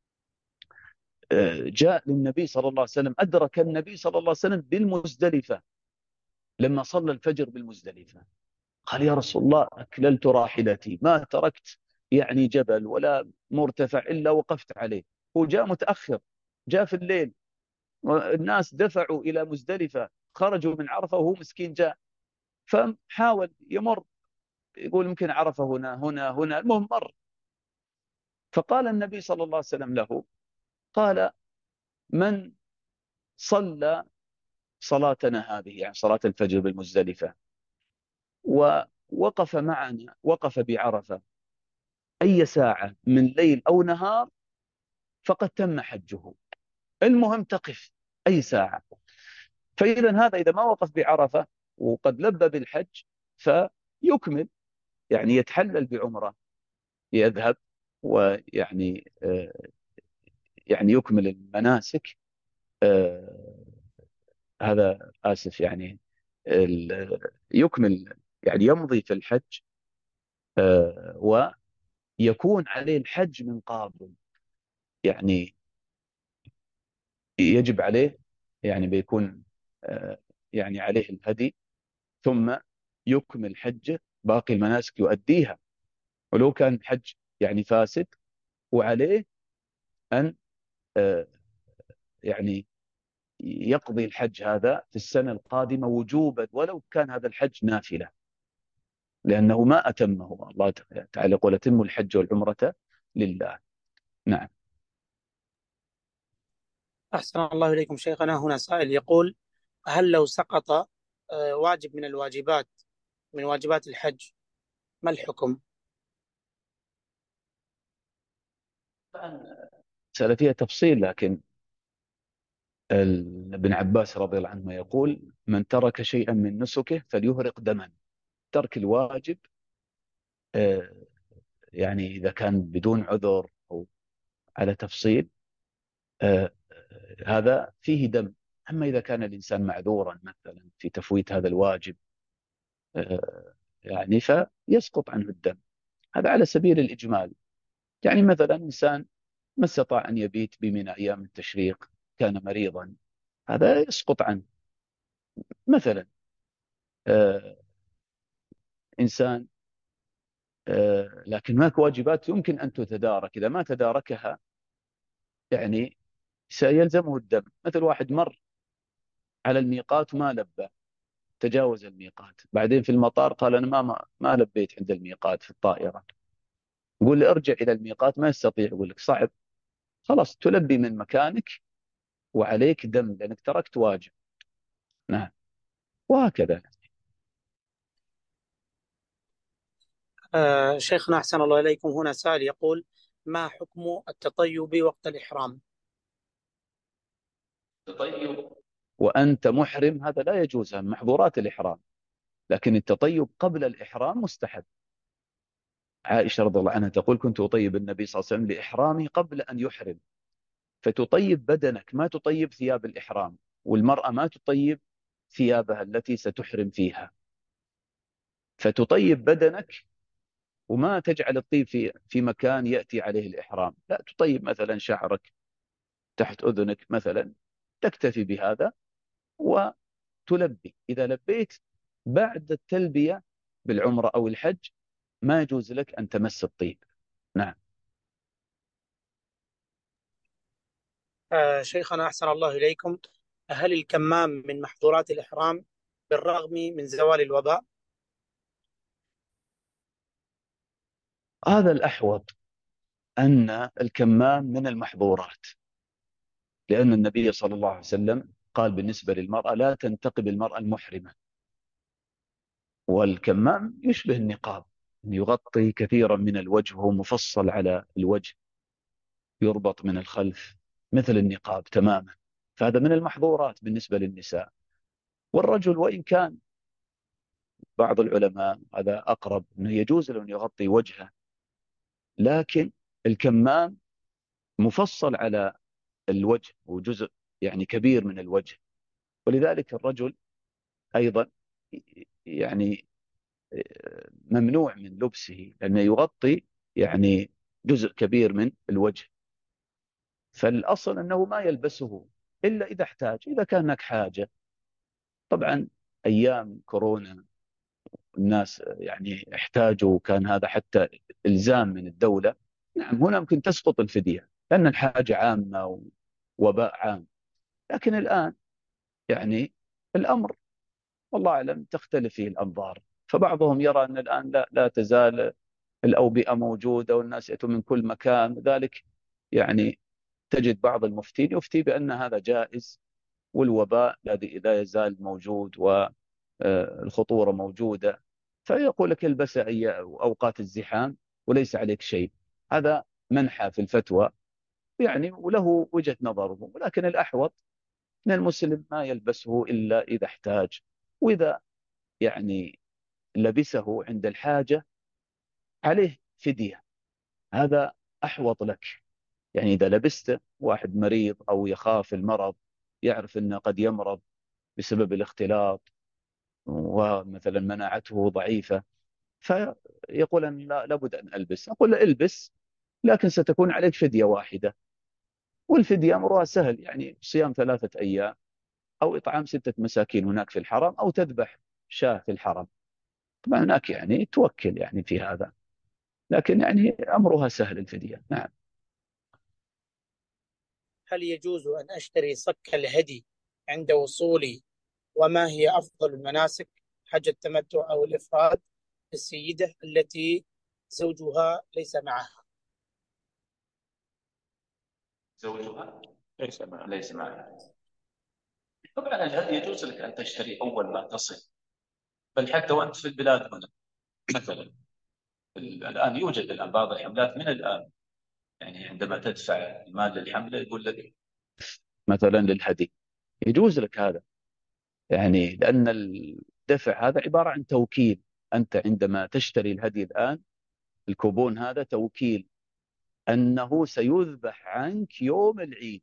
جاء للنبي صلى الله عليه وسلم، أدرك النبي صلى الله عليه وسلم بالمزدلفة لما صلى الفجر بالمزدلفة. قال يا رسول الله أكللت راحلتي، ما تركت يعني جبل ولا مرتفع إلا وقفت عليه. هو جاء متأخر، جاء في الليل، والناس دفعوا إلى مزدلفة، خرجوا من عرفة وهو مسكين جاء، فحاول يمر يقول يمكن عرفة هنا هنا هنا، المهم مر. فقال النبي صلى الله عليه وسلم له، قال من صلى صلاتنا هذه، يعني صلاة الفجر بالمزدلفة، ووقف معنا، وقف بعرفة أي ساعة من ليل أو نهار فقد تم حجه. المهم تقف أي ساعة. فإذا هذا إذا ما وقف بعرفة وقد لبى بالحج فيكمل، يعني يتحلل بعمرة، يذهب ويعني آه، يعني يكمل المناسك. آه، هذا آسف يعني ال- يكمل، يعني يمضي في الحج، آه، ويكون عليه الحج من قابل، يعني يجب عليه، يعني بيكون آه، يعني عليه الهدي، ثم يكمل حجه، باقي المناسك يؤديها ولو كان الحج يعني فاسد، وعليه أن آه، يعني يقضي الحج هذا في السنة القادمة وجوبا ولو كان هذا الحج نافلة، لأنه ما أتمه. الله تعالى يقول أتموا الحج والعمرة لله. نعم. أحسن الله إليكم شيخنا. هنا سائل يقول: هل لو سقط آه، واجب من الواجبات من واجبات الحج ما الحكم؟ سأل فيها تفصيل، لكن ال- ابن عباس رضي الله عنه يقول من ترك شيئا من نسكه فليهرق دما. ترك الواجب آه، يعني إذا كان بدون عذر أو على تفصيل، آه، آه، هذا فيه دم. أما إذا كان الإنسان معذورا مثلا في تفويت هذا الواجب، آه، يعني فيسقط عنه الدم. هذا على سبيل الإجمال. يعني مثلا إنسان ما استطاع أن يبيت بمنى أيام التشريق، كان مريضا، هذا يسقط عنه. مثلا آه، إنسان آه، لكن هناك واجبات يمكن أن تتدارك، إذا ما تداركها يعني سيلزمه الدم. مثل واحد مر على الميقات وما لبى، تجاوز الميقات، بعدين في المطار قال أنا ما ما, ما لبيت عند الميقات في الطائرة، يقول لي ارجع إلى الميقات، ما يستطيع، يقول لك صعب، خلاص تلبي من مكانك وعليك دم لأنك تركت واجب. نعم، وهكذا. آه، شيخنا أحسن الله إليكم. هنا سائل يقول: ما حكم التطيب وقت الإحرام؟ التطيب وأنت محرم هذا لا يجوز، من محظورات الإحرام، لكن التطيب قبل الإحرام مستحب. عائشة رضي الله عنها تقول كنت أطيب النبي صلى الله عليه وسلم لإحرامه قبل أن يحرم. فتطيب بدنك، ما تطيب ثياب الإحرام، والمرأة ما تطيب ثيابها التي ستحرم فيها. فتطيب بدنك وما تجعل الطيب في في مكان يأتي عليه الإحرام، لا، تطيب مثلا شعرك تحت أذنك مثلا، تكتفي بهذا وتلبي. إذا لبيت بعد التلبية بالعمرة أو الحج ما يجوز لك أن تمس الطيب. نعم. آه، شيخنا أحسن الله إليكم. هل الكمام من محظورات الإحرام بالرغم من زوال الوباء؟ هذا الأحوط أن الكمام من المحظورات، لأن النبي صلى الله عليه وسلم قال بالنسبة للمرأة لا تنتقب المرأة المحرمة. والكمام يشبه النقاب، يغطي كثيرا من الوجه، وهو مفصل على الوجه، يربط من الخلف مثل النقاب تماما. فهذا من المحظورات بالنسبة للنساء. والرجل وإن كان بعض العلماء هذا أقرب أنه يجوز له أن يغطي وجهه، لكن الكمام مفصل على الوجه وجزء يعني كبير من الوجه، ولذلك الرجل أيضا يعني ممنوع من لبسه لأنه يغطي يعني جزء كبير من الوجه. فالأصل أنه ما يلبسه إلا إذا احتاج، إذا كان هناك حاجة. طبعا أيام كورونا الناس يعني احتاجوا، كان هذا حتى إلزام من الدولة، نعم هنا ممكن تسقط الفدية لأن الحاجة عامة ووباء عام. لكن الآن يعني الأمر والله أعلم تختلف فيه الأنظار، فبعضهم يرى أن الآن لا, لا تزال الأوبئة موجودة والناس يأتون من كل مكان، لذلك يعني تجد بعض المفتين يفتي بأن هذا جائز والوباء لا يزال موجود والخطورة موجودة، فيقول لك البس أي أوقات الزحام وليس عليك شيء. هذا منحى في الفتوى يعني، وله وجهة نظره، ولكن الأحوط أن المسلم ما يلبسه إلا إذا احتاج، وإذا يعني لبسه عند الحاجة عليه فدية، هذا أحوط لك. يعني إذا لبسته واحد مريض أو يخاف المرض، يعرف أنه قد يمرض بسبب الاختلاط ومثلا مناعته ضعيفة، فيقول أن لا لابد أن ألبس، أقول له البس، لكن ستكون عليك فدية واحدة، والفدية أمرها سهل، يعني صيام ثلاثة أيام أو إطعام ستة مساكين هناك في الحرم، أو تذبح شاة في الحرم. طبعا هناك يعني توكل يعني في هذا، لكن يعني أمرها سهل الفدية. نعم. هل يجوز أن أشتري صك الهدي عند وصولي؟ وما هي أفضل المناسك، حج التمتع أو الإفراد، للسيدة التي زوجها ليس معها؟ زوجها ليس معها ليس معها طبعا الهدي يجوز لك أن تشتري أول ما تصل، بل حتى وأنت في البلاد هنا مثلا. الآن يوجد الآن بعض الحملات من الآن، يعني عندما تدفع المال للحملة يقول لك مثلا للهدي، يجوز لك هذا، يعني لأن الدفع هذا عبارة عن توكيل. أنت عندما تشتري الهدي الآن، الكوبون هذا توكيل أنه سيذبح عنك يوم العيد،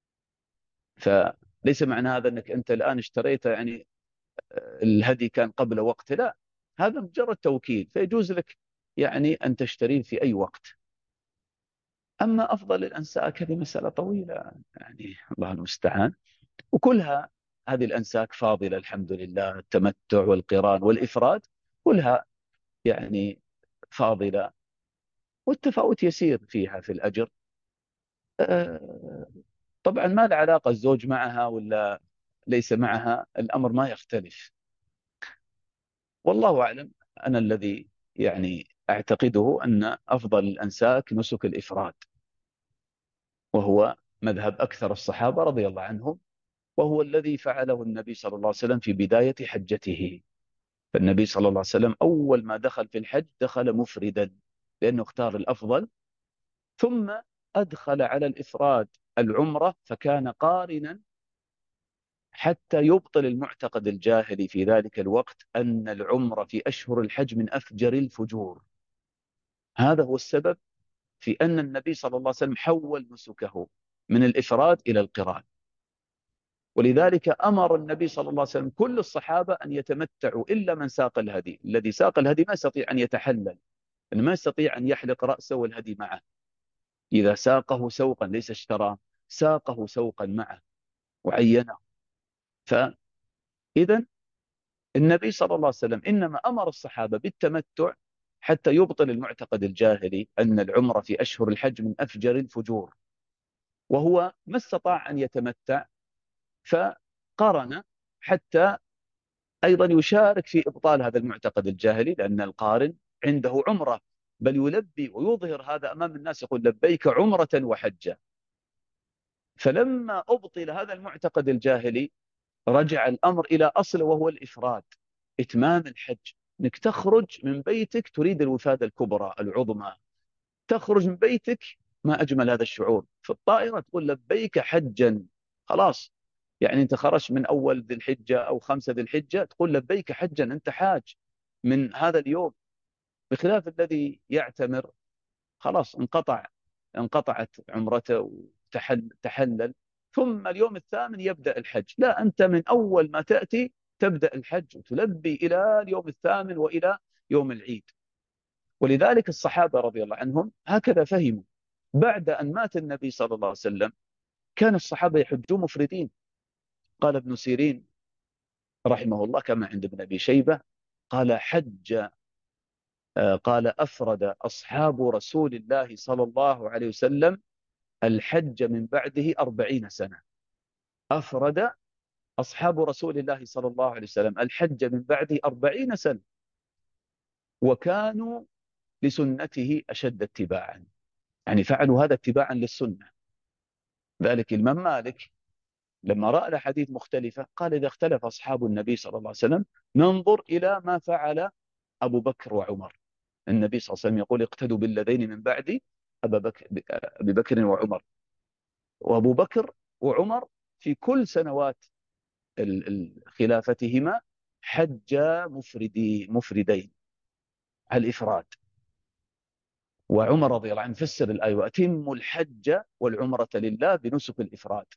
فليس معنى هذا أنك أنت الآن اشتريته يعني الهدي كان قبل وقت، لا، هذا مجرد توكيل، فيجوز لك يعني أن تشتريه في أي وقت. أما أفضل الأنساك هذه مسألة طويلة، يعني الله المستعان، وكلها هذه الأنساك فاضلة الحمد لله، التمتع والقران والإفراد كلها يعني فاضلة، والتفاوت يسير فيها في الأجر. آه، طبعا ما له علاقة الزوج معها ولا ليس معها، الأمر ما يختلف، والله أعلم. أنا الذي يعني أعتقده أن أفضل الأنساك نسك الإفراد، وهو مذهب أكثر الصحابة رضي الله عنهم، وهو الذي فعله النبي صلى الله عليه وسلم في بداية حجته. فالنبي صلى الله عليه وسلم أول ما دخل في الحج دخل مفردا، لأنه اختار الأفضل، ثم أدخل على الإفراد العمرة فكان قارنا، حتى يبطل المعتقد الجاهلي في ذلك الوقت أن العمرة في أشهر الحج من أفجر الفجور. هذا هو السبب في أن النبي صلى الله عليه وسلم حول نسكه من الإفراد إلى القران، ولذلك أمر النبي صلى الله عليه وسلم كل الصحابة أن يتمتعوا إلا من ساق الهدي. الذي ساق الهدي ما يستطيع أن يتحلل، أن ما يستطيع أن يحلق رأسه والهدي معه، إذا ساقه سوقا ليس اشتراه، ساقه سوقا معه وعينه. فإذا النبي صلى الله عليه وسلم إنما أمر الصحابة بالتمتع حتى يبطل المعتقد الجاهلي أن العمرة في أشهر الحج من أفجر الفجور، وهو ما استطاع أن يتمتع فقرن، حتى أيضا يشارك في إبطال هذا المعتقد الجاهلي، لأن القارن عنده عمرة، بل يلبي ويظهر هذا أمام الناس، يقول لبيك عمرة وحجة. فلما أبطل هذا المعتقد الجاهلي رجع الأمر إلى أصله، وهو الإفراد، إتمام الحج، أنك تخرج من بيتك تريد الوفادة الكبرى العظمى، تخرج من بيتك، ما أجمل هذا الشعور، في الطائرة تقول لبيك حجا، خلاص يعني أنت خرجت من أول ذي الحجة أو خمسة ذي الحجة تقول لبيك حجا، أنت حاج من هذا اليوم، بخلاف الذي يعتمر خلاص انقطع، انقطعت عمرته وتحل تحلل، ثم اليوم الثامن يبدأ الحج. لا، أنت من أول ما تأتي تبدأ الحج وتلبي إلى اليوم الثامن وإلى يوم العيد. ولذلك الصحابة رضي الله عنهم هكذا فهموا. بعد أن مات النبي صلى الله عليه وسلم كان الصحابة يحجون مفردين. قال ابن سيرين رحمه الله كما عند ابن أبي شيبة، قال حج آه، قال أفرد أصحاب رسول الله صلى الله عليه وسلم الحج من بعده أربعين سنة. أفرد أصحاب رسول الله صلى الله عليه وسلم الحج من بعده أربعين سنة، وكانوا لسنته أشد اتباعا، يعني فعلوا هذا اتباعا للسنة. ذلك الإمام مالك لما رأى الأحاديث مختلفة قال إذا اختلف أصحاب النبي صلى الله عليه وسلم ننظر إلى ما فعل أبو بكر وعمر. النبي صلى الله عليه وسلم يقول اقتدوا بالذين من بعدي، أبا بكر أبي بكر وعمر. وأبو بكر وعمر في كل سنوات ال- ال- خلافتهما حج مفردي مفردين على الإفراد. وعمر رضي الله عنه فسر الآية وأتموا الحج والعمرة لله بنسك الإفراد.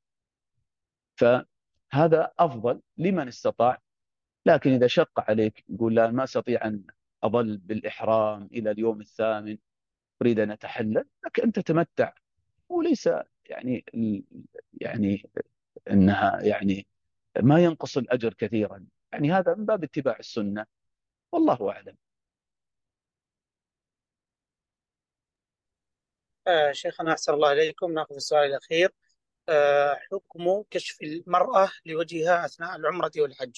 فهذا أفضل لمن استطاع. لكن إذا شق عليك يقول لا ما أستطيع أن أظل بالإحرام إلى اليوم الثامن، أريد أن أتحلل، لك أن تتمتع، وليس يعني يعني أنها يعني ما ينقص الأجر كثيرا، يعني هذا من باب اتباع السنة، والله أعلم. آه شيخنا أحسن الله إليكم، نأخذ السؤال الأخير. آه حكم كشف المرأة لوجهها أثناء العمرة والحج.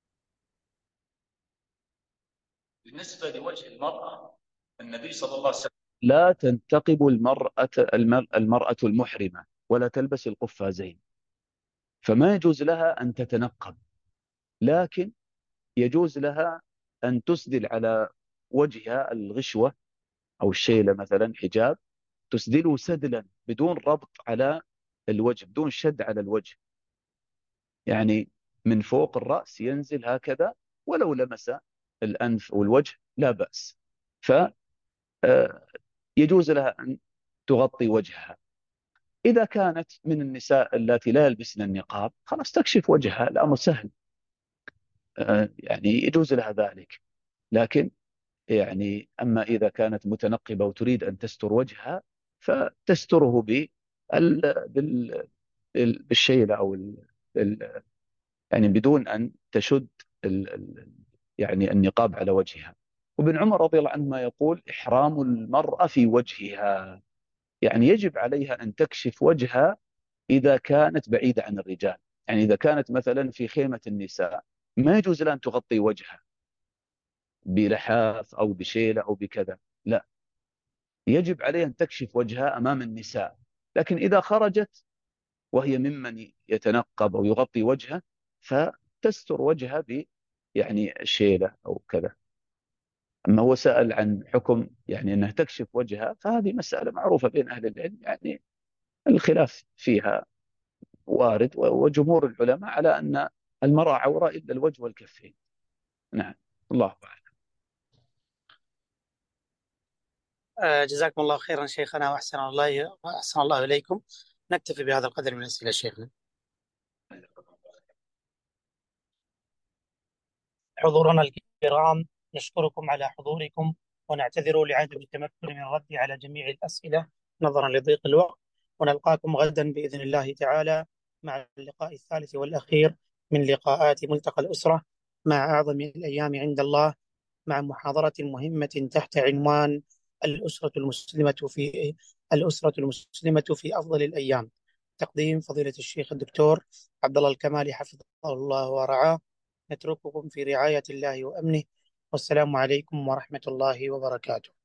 بالنسبة لوجه المرأة، النبي صلى الله عليه وسلم لا تنتقب المرأة المرأة المحرمة ولا تلبس القفازين، فما يجوز لها أن تتنقب، لكن يجوز لها أن تسدل على وجهها الغشوة أو الشيلة مثلا، حجاب تسدله سدلا بدون ربط على الوجه، بدون شد على الوجه، يعني من فوق الرأس ينزل هكذا، ولو لمس الأنف والوجه لا بأس. فيجوز لها أن تغطي وجهها. إذا كانت من النساء التي لا يلبسن النقاب خلاص تكشف وجهها، الأمر سهل، آه، يعني يجوز لها ذلك. لكن يعني أما إذا كانت متنقبة وتريد أن تستر وجهها فتستره بال... بال... بال- بالشيلة أو ال... ال... يعني بدون أن تشد ال... ال... يعني النقاب على وجهها. وابن عمر رضي الله عنهما يقول إحرام المرأة في وجهها، يعني يجب عليها أن تكشف وجهها إذا كانت بعيدة عن الرجال. يعني إذا كانت مثلا في خيمة النساء ما يجوز لها أن تغطي وجهها بلحاف أو بشيلة أو بكذا، لا، يجب عليها أن تكشف وجهها أمام النساء. لكن إذا خرجت وهي ممن يتنقب أو يغطي وجهه فتستر وجهها ب يعني شيلة أو كذا. أما هو سأل عن حكم يعني أنها تكشف وجهها، فهذه مسألة معروفة بين أهل العلم، يعني الخلاف فيها وارد، وجمهور العلماء على أن المرأة عورة إلا الوجه والكفين. نعم، الله أعلم. آه جزاكم الله خيرا شيخنا، وأحسن الله وأحسن الله إليكم. نكتفي بهذا القدر من الأسئلة شيخنا. حضورنا الكرام، نشكركم على حضوركم ونعتذر لعدم التمكن من الرد على جميع الأسئلة نظرا لضيق الوقت، ونلقاكم غدا بإذن الله تعالى مع اللقاء الثالث والأخير من لقاءات ملتقى الأسرة مع أعظم الأيام عند الله، مع محاضرة مهمة تحت عنوان الأسرة المسلمة في الأسرة المسلمة في أفضل الأيام، تقديم فضيلة الشيخ الدكتور عبد الله الكمالي حفظه الله ورعاه. نترككم في رعاية الله وأمنه، والسلام عليكم ورحمة الله وبركاته.